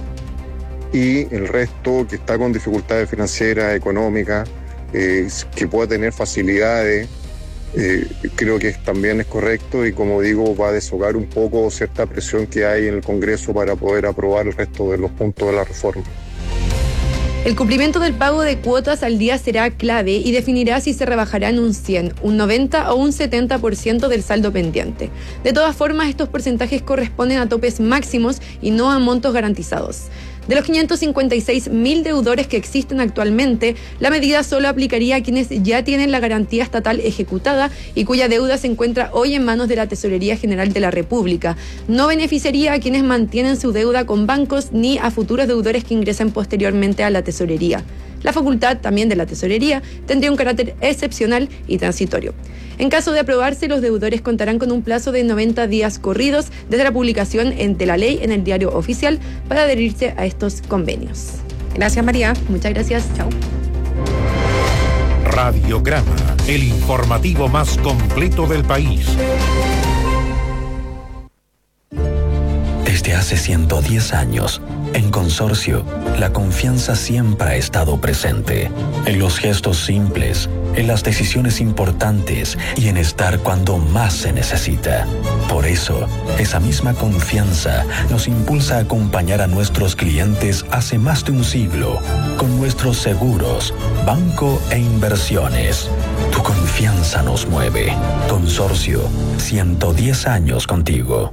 Speaker 25: Y el resto que está con dificultades financieras, económicas, que pueda tener facilidades, creo que también es correcto y, como digo, va a deshogar un poco cierta presión que hay en el Congreso para poder aprobar el resto de los puntos de la reforma.
Speaker 23: El cumplimiento del pago de cuotas al día será clave y definirá si se rebajará en un 100, un 90 o un 70% del saldo pendiente. De todas formas, estos porcentajes corresponden a topes máximos y no a montos garantizados. De los 556.000 deudores que existen actualmente, la medida solo aplicaría a quienes ya tienen la garantía estatal ejecutada y cuya deuda se encuentra hoy en manos de la Tesorería General de la República. No beneficiaría a quienes mantienen su deuda con bancos ni a futuros deudores que ingresen posteriormente a la Tesorería. La facultad también de la Tesorería tendría un carácter excepcional y transitorio. En caso de aprobarse, los deudores contarán con un plazo de 90 días corridos desde la publicación de la ley en el Diario Oficial para adherirse a estos convenios.
Speaker 4: Gracias, María.
Speaker 23: Muchas gracias. Chao.
Speaker 2: Radiograma el informativo más completo del país.
Speaker 13: Desde hace 110 años, en Consorcio, la confianza siempre ha estado presente. En los gestos simples, en las decisiones importantes y en estar cuando más se necesita. Por eso, esa misma confianza nos impulsa a acompañar a nuestros clientes hace más de un siglo con nuestros seguros, banco e inversiones. Tu confianza nos mueve. Consorcio, 110 años contigo.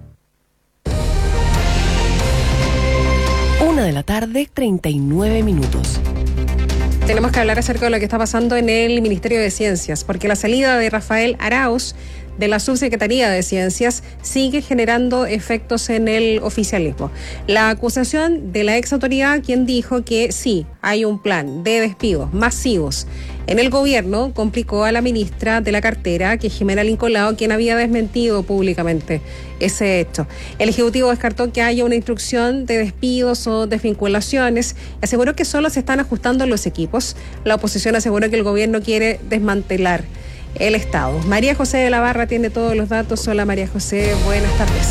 Speaker 1: 1:39 p.m.
Speaker 4: Tenemos que hablar acerca de lo que está pasando en el Ministerio de Ciencias, porque la salida de Rafael Arauz de la Subsecretaría de Ciencias sigue generando efectos en el oficialismo. La acusación de la ex autoridad, quien dijo que sí, hay un plan de despidos masivos en el gobierno, complicó a la ministra de la cartera, que es Jimena Lincolao, quien había desmentido públicamente ese hecho. El Ejecutivo descartó que haya una instrucción de despidos o desvinculaciones. Aseguró que solo se están ajustando los equipos. La oposición aseguró que el gobierno quiere desmantelar el Estado. María José de la Barra tiene todos los datos. Hola María José, buenas tardes.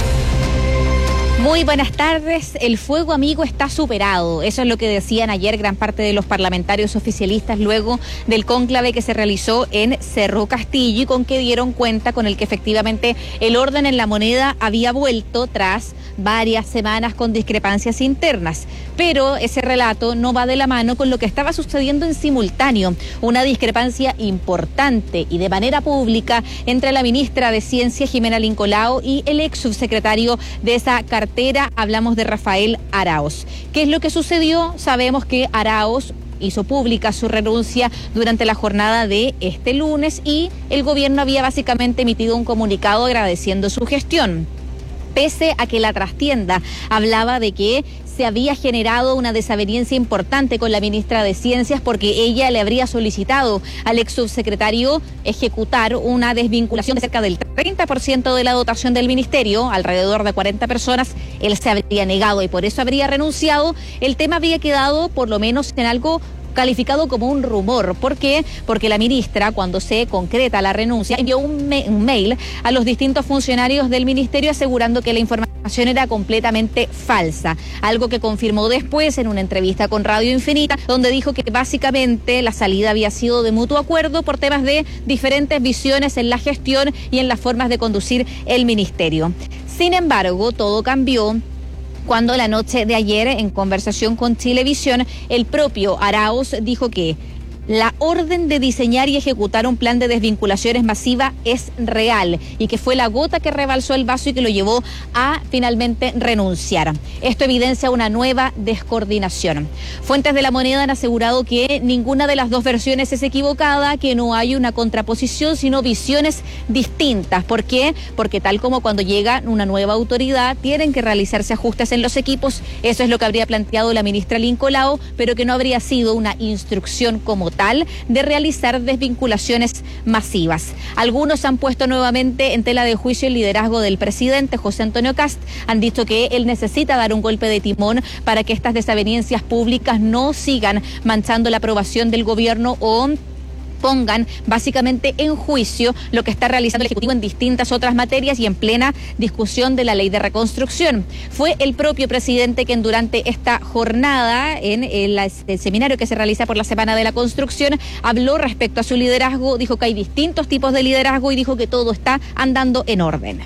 Speaker 5: Muy buenas tardes. El fuego amigo está superado. Eso es lo que decían ayer gran parte de los parlamentarios oficialistas luego del cónclave que se realizó en Cerro Castillo y con que dieron cuenta con el que efectivamente el orden en la moneda había vuelto tras varias semanas con discrepancias internas. Pero ese relato no va de la mano con lo que estaba sucediendo en simultáneo. Una discrepancia importante y de manera pública entre la ministra de Ciencia, Jimena Lincolao, y el ex subsecretario de esa cartera. Hablamos de Rafael Arauz. ¿Qué es lo que sucedió? Sabemos que Arauz hizo pública su renuncia durante la jornada de este lunes y el gobierno había básicamente emitido un comunicado agradeciendo su gestión. Pese a que la trastienda hablaba de que se había generado una desaveniencia importante con la ministra de Ciencias porque ella le habría solicitado al ex subsecretario ejecutar una desvinculación de cerca del 30% de la dotación del ministerio, alrededor de 40 personas, él se habría negado y por eso habría renunciado. El tema había quedado por lo menos en algo calificado como un rumor. ¿Por qué? Porque la ministra, cuando se concreta la renuncia, envió un mail a los distintos funcionarios del ministerio asegurando que la información era completamente falsa, algo que confirmó después en una entrevista con Radio Infinita, donde dijo que básicamente la salida había sido de mutuo acuerdo por temas de diferentes visiones en la gestión y en las formas de conducir el ministerio. Sin embargo, todo cambió cuando la noche de ayer, en conversación con Chilevisión, el propio Arauz dijo que la orden de diseñar y ejecutar un plan de desvinculaciones masiva es real y que fue la gota que rebalsó el vaso y que lo llevó a finalmente renunciar. Esto evidencia una nueva descoordinación. Fuentes de La Moneda han asegurado que ninguna de las dos versiones es equivocada, que no hay una contraposición, sino visiones distintas. ¿Por qué? Porque tal como cuando llega una nueva autoridad, tienen que realizarse ajustes en los equipos. Eso es lo que habría planteado la ministra Lincolao, pero que no habría sido una instrucción como tal de realizar desvinculaciones masivas. Algunos han puesto nuevamente en tela de juicio el liderazgo del presidente José Antonio Kast. Han dicho que él necesita dar un golpe de timón para que estas desavenencias públicas no sigan manchando la aprobación del gobierno o pongan básicamente en juicio lo que está realizando el Ejecutivo en distintas otras materias y en plena discusión de la ley de reconstrucción. Fue el propio presidente quien durante esta jornada, en el seminario que se realiza por la Semana de la Construcción, habló respecto a su liderazgo, dijo que hay distintos tipos de liderazgo y dijo que todo está andando en orden.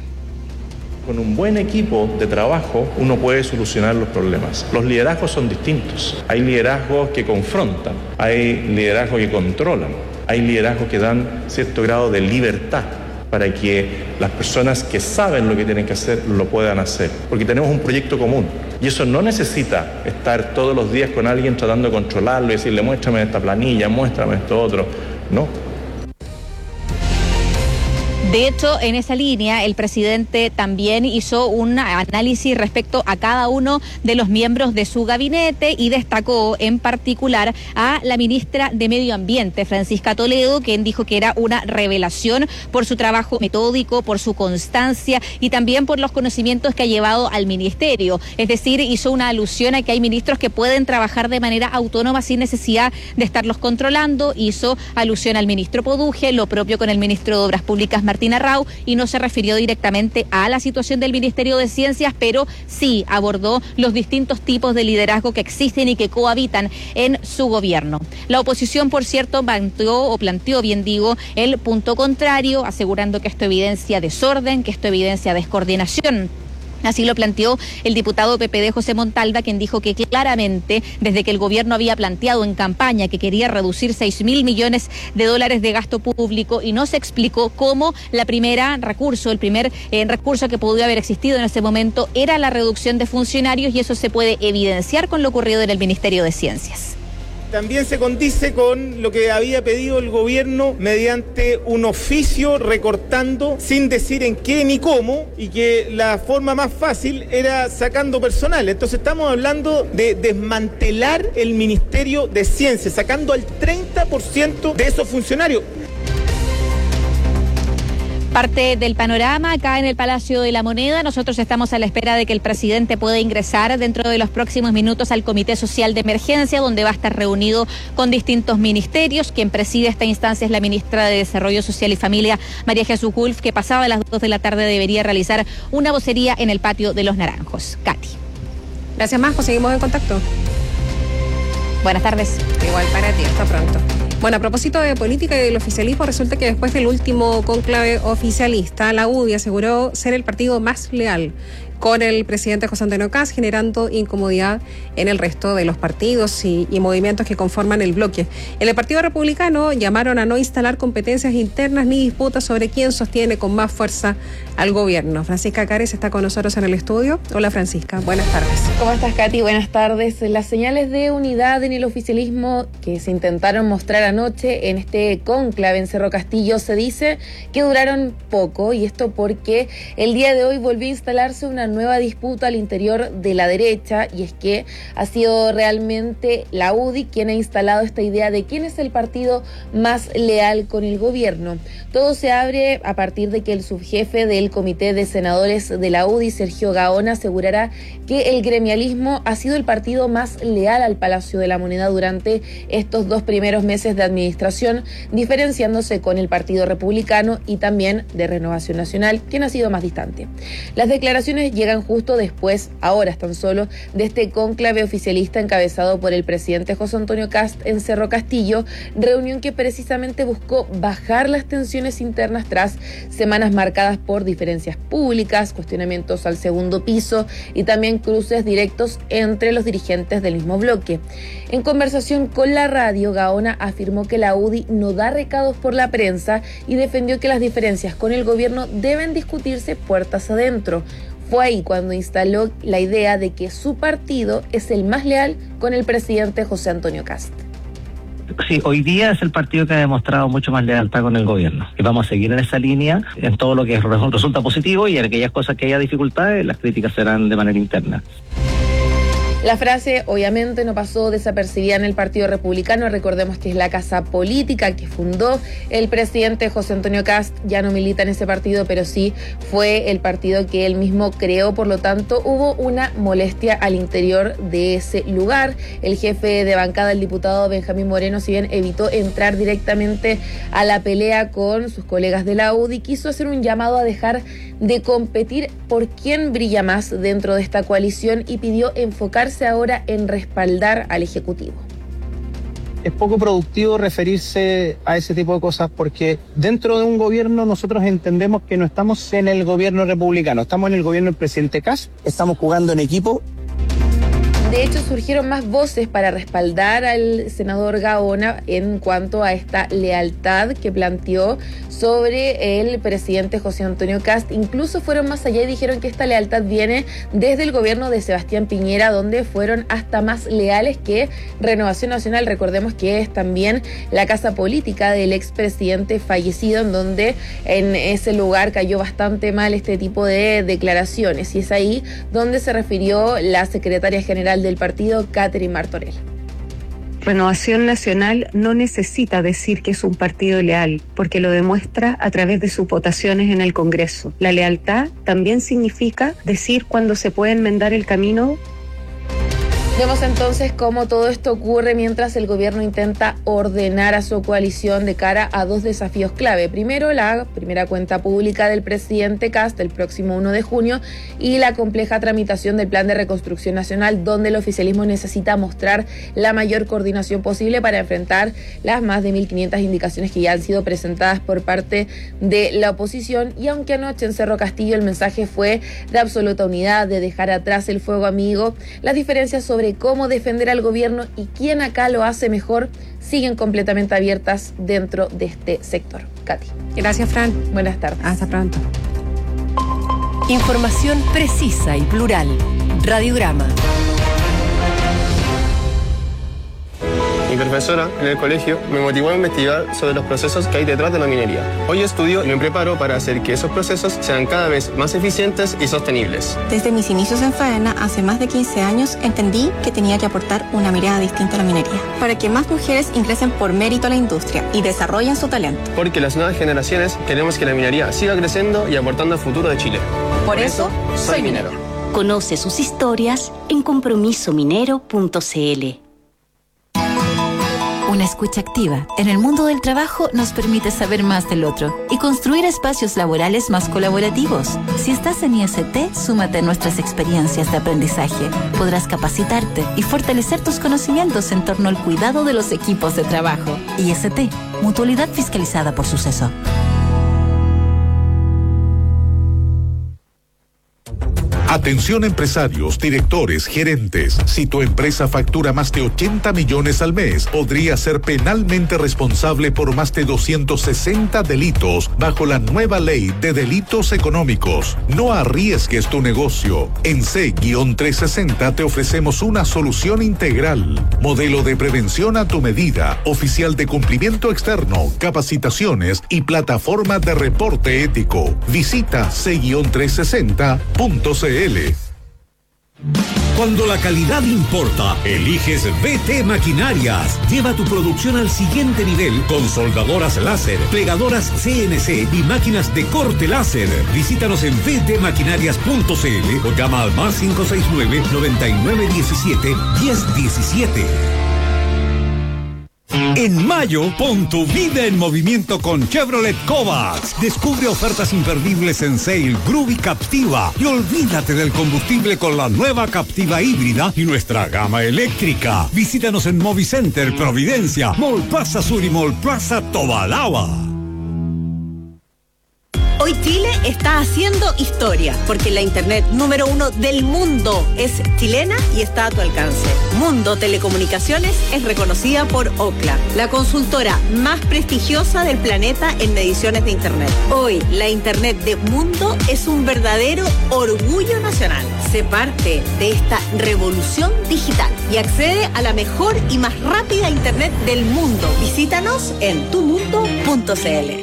Speaker 17: Con un buen equipo de trabajo uno puede solucionar los problemas. Los liderazgos son distintos. Hay liderazgos que confrontan, hay liderazgos que controlan. Hay liderazgos que dan cierto grado de libertad para que las personas que saben lo que tienen que hacer lo puedan hacer, porque tenemos un proyecto común y eso no necesita estar todos los días con alguien tratando de controlarlo y decirle muéstrame esta planilla, muéstrame esto otro, no.
Speaker 5: De hecho, en esa línea, el presidente también hizo un análisis respecto a cada uno de los miembros de su gabinete y destacó en particular a la ministra de Medio Ambiente, Francisca Toledo, quien dijo que era una revelación por su trabajo metódico, por su constancia y también por los conocimientos que ha llevado al ministerio. Es decir, hizo una alusión a que hay ministros que pueden trabajar de manera autónoma sin necesidad de estarlos controlando. Hizo alusión al ministro Poduje, lo propio con el ministro de Obras Públicas, Martín Arrau, y no se refirió directamente a la situación del Ministerio de Ciencias, pero sí abordó los distintos tipos de liderazgo que existen y que cohabitan en su gobierno. La oposición, por cierto, planteó el punto contrario, asegurando que esto evidencia desorden, que esto evidencia descoordinación. Así lo planteó el diputado PPD José Montalva, quien dijo que claramente, desde que el gobierno había planteado en campaña que quería reducir 6.000 millones de dólares de gasto público y no se explicó cómo el primer recurso que podía haber existido en ese momento era la reducción de funcionarios, y eso se puede evidenciar con lo ocurrido en el Ministerio de Ciencias.
Speaker 6: También se condice con lo que había pedido el gobierno mediante un oficio recortando sin decir en qué ni cómo, y que la forma más fácil era sacando personal. Entonces estamos hablando de desmantelar el Ministerio de Ciencia, sacando al 30% de esos funcionarios.
Speaker 5: Parte del panorama acá en el Palacio de la Moneda. Nosotros estamos a la espera de que el presidente pueda ingresar dentro de los próximos minutos al Comité Social de Emergencia, donde va a estar reunido con distintos ministerios. Quien preside esta instancia es la ministra de Desarrollo Social y Familia, María Jesús Wulf, que pasada las 2 de la tarde debería realizar una vocería en el Patio de los Naranjos. Katy.
Speaker 4: Gracias, Majo. Seguimos en contacto.
Speaker 5: Buenas tardes.
Speaker 4: Igual para ti. Hasta pronto. Bueno, a propósito de política y del oficialismo, resulta que después del último cónclave oficialista, la UDI aseguró ser el partido más leal con el presidente José Antonio Kast, generando incomodidad en el resto de los partidos y movimientos que conforman el bloque. En el Partido Republicano llamaron a no instalar competencias internas ni disputas sobre quién sostiene con más fuerza al gobierno. Francisca Cares está con nosotros en el estudio. Hola, Francisca, buenas tardes.
Speaker 7: ¿Cómo estás, Katy? Buenas tardes. Las señales de unidad en el oficialismo que se intentaron mostrar anoche en este cónclave en Cerro Castillo se dice que duraron poco, y esto porque el día de hoy volvió a instalarse una nueva disputa al interior de la derecha, y es que ha sido realmente la UDI quien ha instalado esta idea de quién es el partido más leal con el gobierno. Todo se abre a partir de que el subjefe del Comité de Senadores de la UDI, Sergio Gaona, asegurará que el gremialismo ha sido el partido más leal al Palacio de la Moneda durante estos 2 primeros meses de administración, diferenciándose con el Partido Republicano y también de Renovación Nacional, quien ha sido más distante. Las declaraciones llegan justo después, horas tan solo, de este cónclave oficialista encabezado por el presidente José Antonio Kast en Cerro Castillo, reunión que precisamente buscó bajar las tensiones internas tras semanas marcadas por diferencias públicas, cuestionamientos al segundo piso y también cruces directos entre los dirigentes del mismo bloque. En conversación con la radio, Gaona afirmó que la UDI no da recados por la prensa y defendió que las diferencias con el gobierno deben discutirse puertas adentro. Fue ahí cuando instaló la idea de que su partido es el más leal con el presidente José Antonio Kast.
Speaker 8: Sí, hoy día es el partido que ha demostrado mucho más lealtad con el gobierno. Y vamos a seguir en esa línea, en todo lo que resulta positivo, y en aquellas cosas que haya dificultades, las críticas serán de manera interna.
Speaker 7: La frase obviamente no pasó desapercibida en el Partido Republicano. Recordemos que es la casa política que fundó el presidente José Antonio Kast. Ya no milita en ese partido, pero sí fue el partido que él mismo creó. Por lo tanto, hubo una molestia al interior de ese lugar. El jefe de bancada, el diputado Benjamín Moreno, si bien evitó entrar directamente a la pelea con sus colegas de la UDI, quiso hacer un llamado a dejar de competir por quién brilla más dentro de esta coalición y pidió enfocarse ahora en respaldar al Ejecutivo.
Speaker 20: Es poco productivo referirse a ese tipo de cosas porque dentro de un gobierno nosotros entendemos que no estamos en el gobierno republicano, estamos en el gobierno del presidente Kast, estamos jugando en equipo.
Speaker 7: De De hecho, surgieron más voces para respaldar al senador Gaona en cuanto a esta lealtad que planteó sobre el presidente José Antonio Kast. Incluso fueron más allá y dijeron que esta lealtad viene desde el gobierno de Sebastián Piñera, donde fueron hasta más leales que Renovación Nacional. Recordemos que es también la casa política del expresidente fallecido, en donde en ese lugar cayó bastante mal este tipo de declaraciones. Y es ahí donde se refirió la secretaria general del partido, Catherine Martorell.
Speaker 9: Renovación Nacional no necesita decir que es un partido leal, porque lo demuestra a través de sus votaciones en el Congreso. La lealtad también significa decir cuando se puede enmendar el camino.
Speaker 7: Vemos entonces cómo todo esto ocurre mientras el gobierno intenta ordenar a su coalición de cara a dos desafíos clave. Primero, la primera cuenta pública del presidente Kast el próximo 1 de junio y la compleja tramitación del Plan de Reconstrucción Nacional, donde el oficialismo necesita mostrar la mayor coordinación posible para enfrentar las más de 1.500 indicaciones que ya han sido presentadas por parte de la oposición. Y aunque anoche en Cerro Castillo el mensaje fue de absoluta unidad, de dejar atrás el fuego amigo, las diferencias sobre cómo defender al gobierno y quién acá lo hace mejor siguen completamente abiertas dentro de este sector. Katy.
Speaker 4: Gracias, Fran.
Speaker 7: Buenas tardes.
Speaker 4: Hasta pronto.
Speaker 1: Información precisa y plural. Radiograma.
Speaker 10: Mi profesora en el colegio me motivó a investigar sobre los procesos que hay detrás de la minería. Hoy estudio y me preparo para hacer que esos procesos sean cada vez más eficientes y sostenibles.
Speaker 11: Desde mis inicios en Faena, hace más de 15 años, entendí que tenía que aportar una mirada distinta a la minería, para que más mujeres ingresen por mérito a la industria y desarrollen su talento.
Speaker 10: Porque las nuevas generaciones queremos que la minería siga creciendo y aportando al futuro de Chile.
Speaker 11: Por eso, soy minero.
Speaker 12: Conoce sus historias en compromisominero.cl.
Speaker 15: Una escucha activa en el mundo del trabajo nos permite saber más del otro y construir espacios laborales más colaborativos. Si estás en IST, súmate a nuestras experiencias de aprendizaje. Podrás capacitarte y fortalecer tus conocimientos en torno al cuidado de los equipos de trabajo. IST, mutualidad fiscalizada por Suceso.
Speaker 2: Atención empresarios, directores, gerentes. Si tu empresa factura más de 80 millones al mes, podría ser penalmente responsable por más de 260 delitos bajo la nueva ley de delitos económicos. No arriesgues tu negocio. En C-360 te ofrecemos una solución integral. Modelo de prevención a tu medida, oficial de cumplimiento externo, capacitaciones y plataforma de reporte ético. Visita C-360.cl.
Speaker 26: Cuando la calidad importa, eliges VT Maquinarias. Lleva tu producción al siguiente nivel con soldadoras láser, plegadoras CNC y máquinas de corte láser. Visítanos en vtmaquinarias.cl o llama al más 569-9917-1017. En mayo, pon tu vida en movimiento con Chevrolet Kovacs. Descubre ofertas imperdibles en Sail, Groove y Captiva. Y olvídate del combustible con la nueva Captiva híbrida y nuestra gama eléctrica. Visítanos en Movicenter, Providencia, Mall Plaza Sur y Mall Plaza Tobalaba.
Speaker 27: Hoy Chile está haciendo historia, porque la internet número 1 del mundo es chilena y está a tu alcance. Mundo Telecomunicaciones es reconocida por Ookla, la consultora más prestigiosa del planeta en mediciones de internet. Hoy, la internet de Mundo es un verdadero orgullo nacional. Sé parte de esta revolución digital y accede a la mejor y más rápida internet del mundo. Visítanos en tumundo.cl.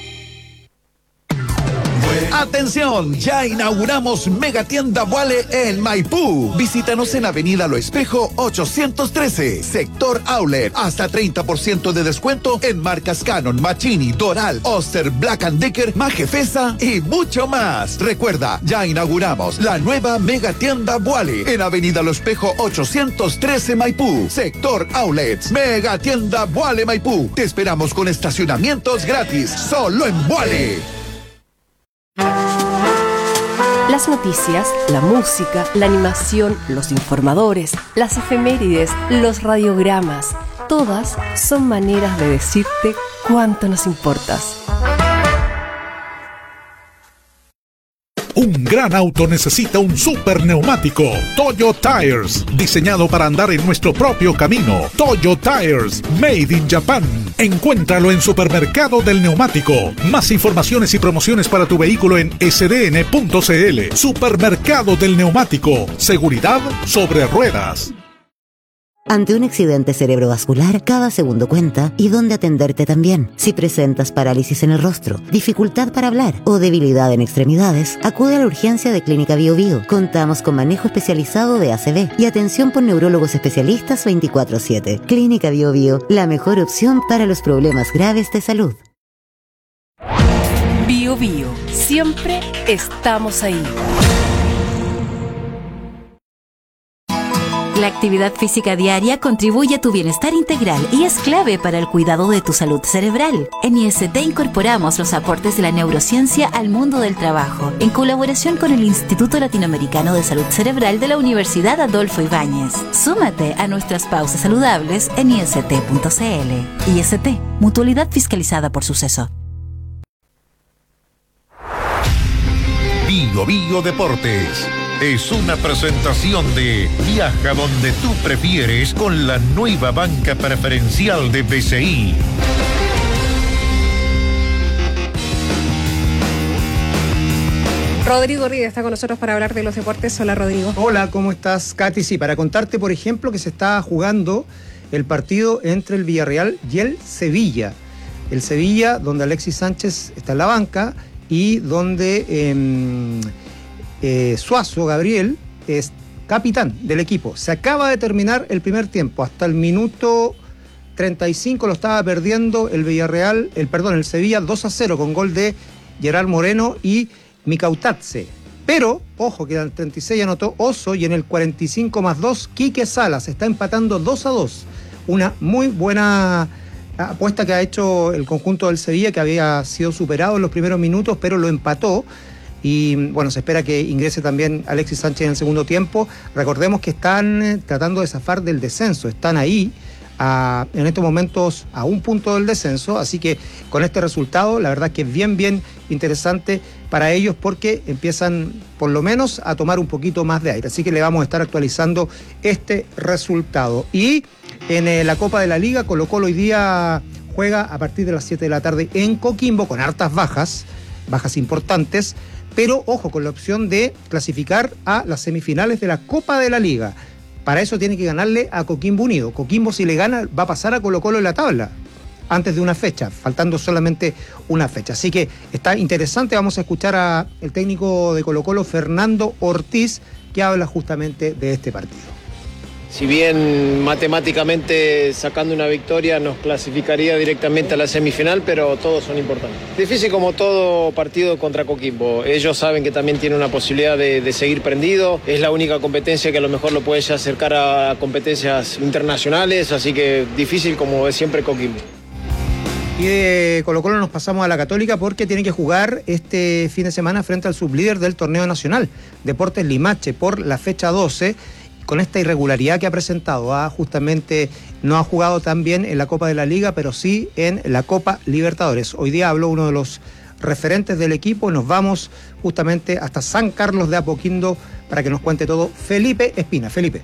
Speaker 28: ¡Atención! Ya inauguramos Megatienda Vuale en Maipú. Visítanos en Avenida Lo Espejo 813, Sector Outlet. Hasta 30% de descuento en marcas Canon, Machini, Doral, Oster, Black & Decker, Majefesa y mucho más. Recuerda, ya inauguramos la nueva Megatienda Vuale en Avenida Lo Espejo 813 Maipú, Sector Outlets. Megatienda Vuale Maipú. Te esperamos con estacionamientos gratis, solo en Vuale.
Speaker 1: Las noticias, la música, la animación, los informadores, las efemérides, los radiogramas, todas son maneras de decirte cuánto nos importas.
Speaker 2: Un
Speaker 26: gran auto necesita un super neumático. Toyo Tires, diseñado para andar en nuestro propio camino. Toyo Tires, made in Japan. Encuéntralo en Supermercado del Neumático. Más informaciones y promociones para tu vehículo en sdn.cl. Supermercado del Neumático. Seguridad sobre ruedas.
Speaker 3: Ante un accidente cerebrovascular, cada segundo cuenta y dónde atenderte también. Si presentas parálisis en el rostro, dificultad para hablar o debilidad en extremidades, acude a la urgencia de Clínica Bio Bio. Contamos con manejo especializado de ACV y atención por neurólogos especialistas 24/7. Clínica Bio Bio, la mejor opción para los problemas graves de salud.
Speaker 1: Bio Bio, siempre estamos ahí.
Speaker 15: La actividad física diaria contribuye a tu bienestar integral y es clave para el cuidado de tu salud cerebral. En IST incorporamos los aportes de la neurociencia al mundo del trabajo, en colaboración con el Instituto Latinoamericano de Salud Cerebral de la Universidad Adolfo Ibáñez. Súmate a nuestras pausas saludables en ist.cl. IST, mutualidad fiscalizada por Suceso.
Speaker 2: Bio Bio Deportes es una presentación de Viaja donde tú prefieres con la nueva banca preferencial de BCI.
Speaker 4: Rodrigo Ríos está con nosotros para hablar de los deportes. Hola, Rodrigo.
Speaker 14: Hola, ¿cómo estás, Katy? Sí, para contarte, por ejemplo, que se está jugando el partido entre el Villarreal y el Sevilla. El Sevilla, donde Alexis Sánchez está en la banca y donde Suazo, Gabriel, es capitán del equipo. Se acaba de terminar el primer tiempo. Hasta el minuto 35 lo estaba perdiendo el el Sevilla 2-0 con gol de Gerard Moreno y Mikautatse. Pero, ojo, que en el 36 anotó Oso y en el 45+2 Quique Salas. Está empatando 2-2. Una muy buena apuesta que ha hecho el conjunto del Sevilla, que había sido superado en los primeros minutos, pero lo empató. Y bueno, se espera que ingrese también Alexis Sánchez en el segundo tiempo. Recordemos que están tratando de zafar del descenso. Están ahí en estos momentos a un punto del descenso. Así que con este resultado, la verdad que es bien interesante para ellos, porque empiezan por lo menos a tomar un poquito más de aire. Así que le vamos a estar actualizando este resultado. Y en la Copa de la Liga, Colo-Colo hoy día juega a partir de las 7 de la tarde en Coquimbo, con hartas bajas importantes, pero ojo, con la opción de clasificar a las semifinales de la Copa de la Liga. Para eso tiene que ganarle a Coquimbo Unido. Coquimbo, si le gana, va a pasar a Colo-Colo en la tabla antes de una fecha, faltando solamente una fecha. Así que está interesante. Vamos a escuchar al técnico de Colo-Colo, Fernando Ortiz, que habla justamente de este partido.
Speaker 16: Si bien matemáticamente sacando una victoria nos clasificaría directamente a la semifinal, pero todos son importantes. Difícil como todo partido contra Coquimbo. Ellos saben que también tienen una posibilidad de seguir prendido. Es la única competencia que a lo mejor lo puede ya acercar a competencias internacionales, así que difícil como es siempre Coquimbo.
Speaker 14: Y de Colo-Colo nos pasamos a la Católica, porque tiene que jugar este fin de semana frente al sublíder del torneo nacional, Deportes Limache, por la fecha 12. Con esta irregularidad que ha presentado, justamente no ha jugado tan bien en la Copa de la Liga, pero sí en la Copa Libertadores. Hoy día habló uno de los referentes del equipo. Nos vamos justamente hasta San Carlos de Apoquindo para que nos cuente todo Felipe Espina. Felipe.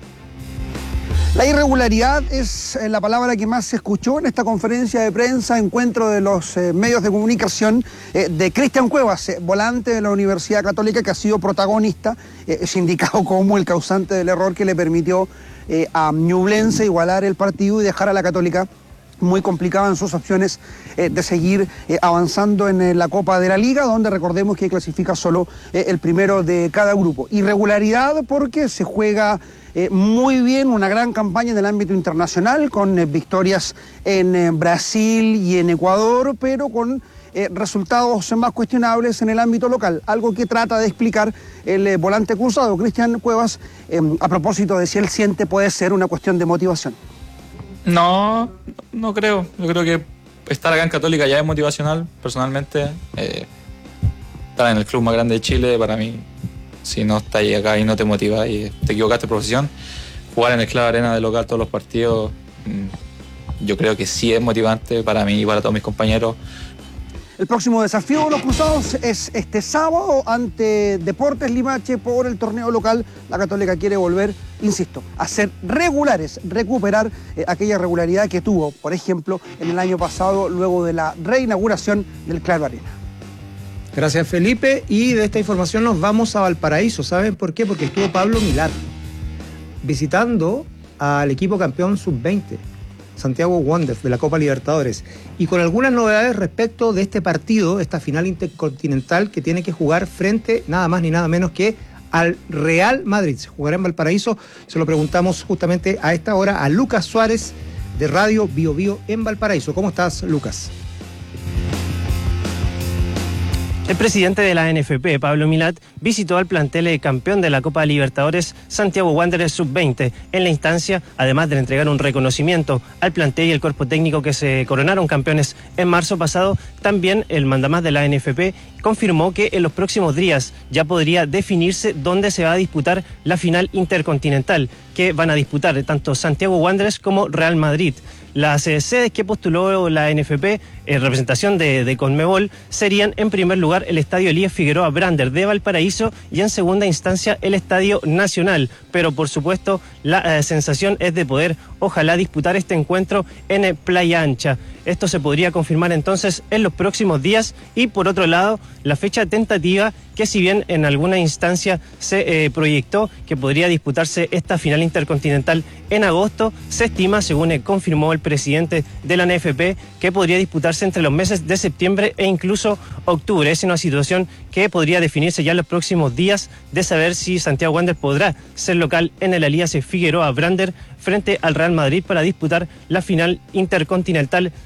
Speaker 18: La irregularidad es la palabra que más se escuchó en esta conferencia de prensa, encuentro de los medios de comunicación de Cristian Cuevas, volante de la Universidad Católica, que ha sido protagonista, es indicado como el causante del error que le permitió a Ñublense igualar el partido y dejar a la Católica muy complicada en sus opciones de seguir avanzando en la Copa de la Liga, donde recordemos que clasifica solo el primero de cada grupo. Irregularidad porque se juega muy bien, una gran campaña en el ámbito internacional, con victorias en Brasil y en Ecuador, pero con resultados más cuestionables en el ámbito local, algo que trata de explicar el volante cruzado, Cristian Cuevas, a propósito de si él siente puede ser una cuestión de motivación.
Speaker 19: No creo. Yo creo que estar acá en Católica ya es motivacional, personalmente. Estar en el club más grande de Chile, para mí, si no estás acá y no te motiva y te equivocaste de profesión, jugar en el Club Arena de local todos los partidos, yo creo que sí es motivante para mí y para todos mis compañeros.
Speaker 18: El próximo desafío de los cruzados es este sábado ante Deportes Limache por el torneo local. La Católica quiere volver, insisto, a ser regulares, recuperar aquella regularidad que tuvo, por ejemplo, en el año pasado luego de la reinauguración del Claro Arena.
Speaker 14: Gracias, Felipe. Y de esta información nos vamos a Valparaíso. ¿Saben por qué? Porque estuvo Pablo Milat visitando al equipo campeón sub-20, Santiago Wanderers, de la Copa Libertadores, y con algunas novedades respecto de este partido, esta final intercontinental que tiene que jugar frente nada más ni nada menos que al Real Madrid. Se jugará en Valparaíso. Se lo preguntamos justamente a esta hora a Lucas Suárez de Radio Bio Bio en Valparaíso. ¿Cómo estás, Lucas?
Speaker 6: El presidente de la NFP, Pablo Milat, visitó al plantel campeón de la Copa Libertadores, Santiago Wanderers Sub-20. En la instancia, además de entregar un reconocimiento al plantel y el cuerpo técnico que se coronaron campeones en marzo pasado, también el mandamás de la NFP confirmó que en los próximos días ya podría definirse dónde se va a disputar la final intercontinental, que van a disputar tanto Santiago Wanderers como Real Madrid. Las sedes que postuló la NFP en representación de Conmebol serían en primer lugar el Estadio Elías Figueroa Brander de Valparaíso y en segunda instancia el Estadio Nacional. Pero por supuesto la sensación es de poder ojalá disputar este encuentro en Playa Ancha. Esto se podría confirmar entonces en los próximos días y por otro lado la fecha tentativa que si bien en alguna instancia se proyectó que podría disputarse esta final intercontinental en agosto, se estima, según confirmó el presidente de la NFP, que podría disputarse entre los meses de septiembre e incluso octubre. Es una situación que podría definirse ya en los próximos días de saber si Santiago Wanderers podrá ser local en el Elías Figueroa Brander frente al Real Madrid para disputar la final intercontinental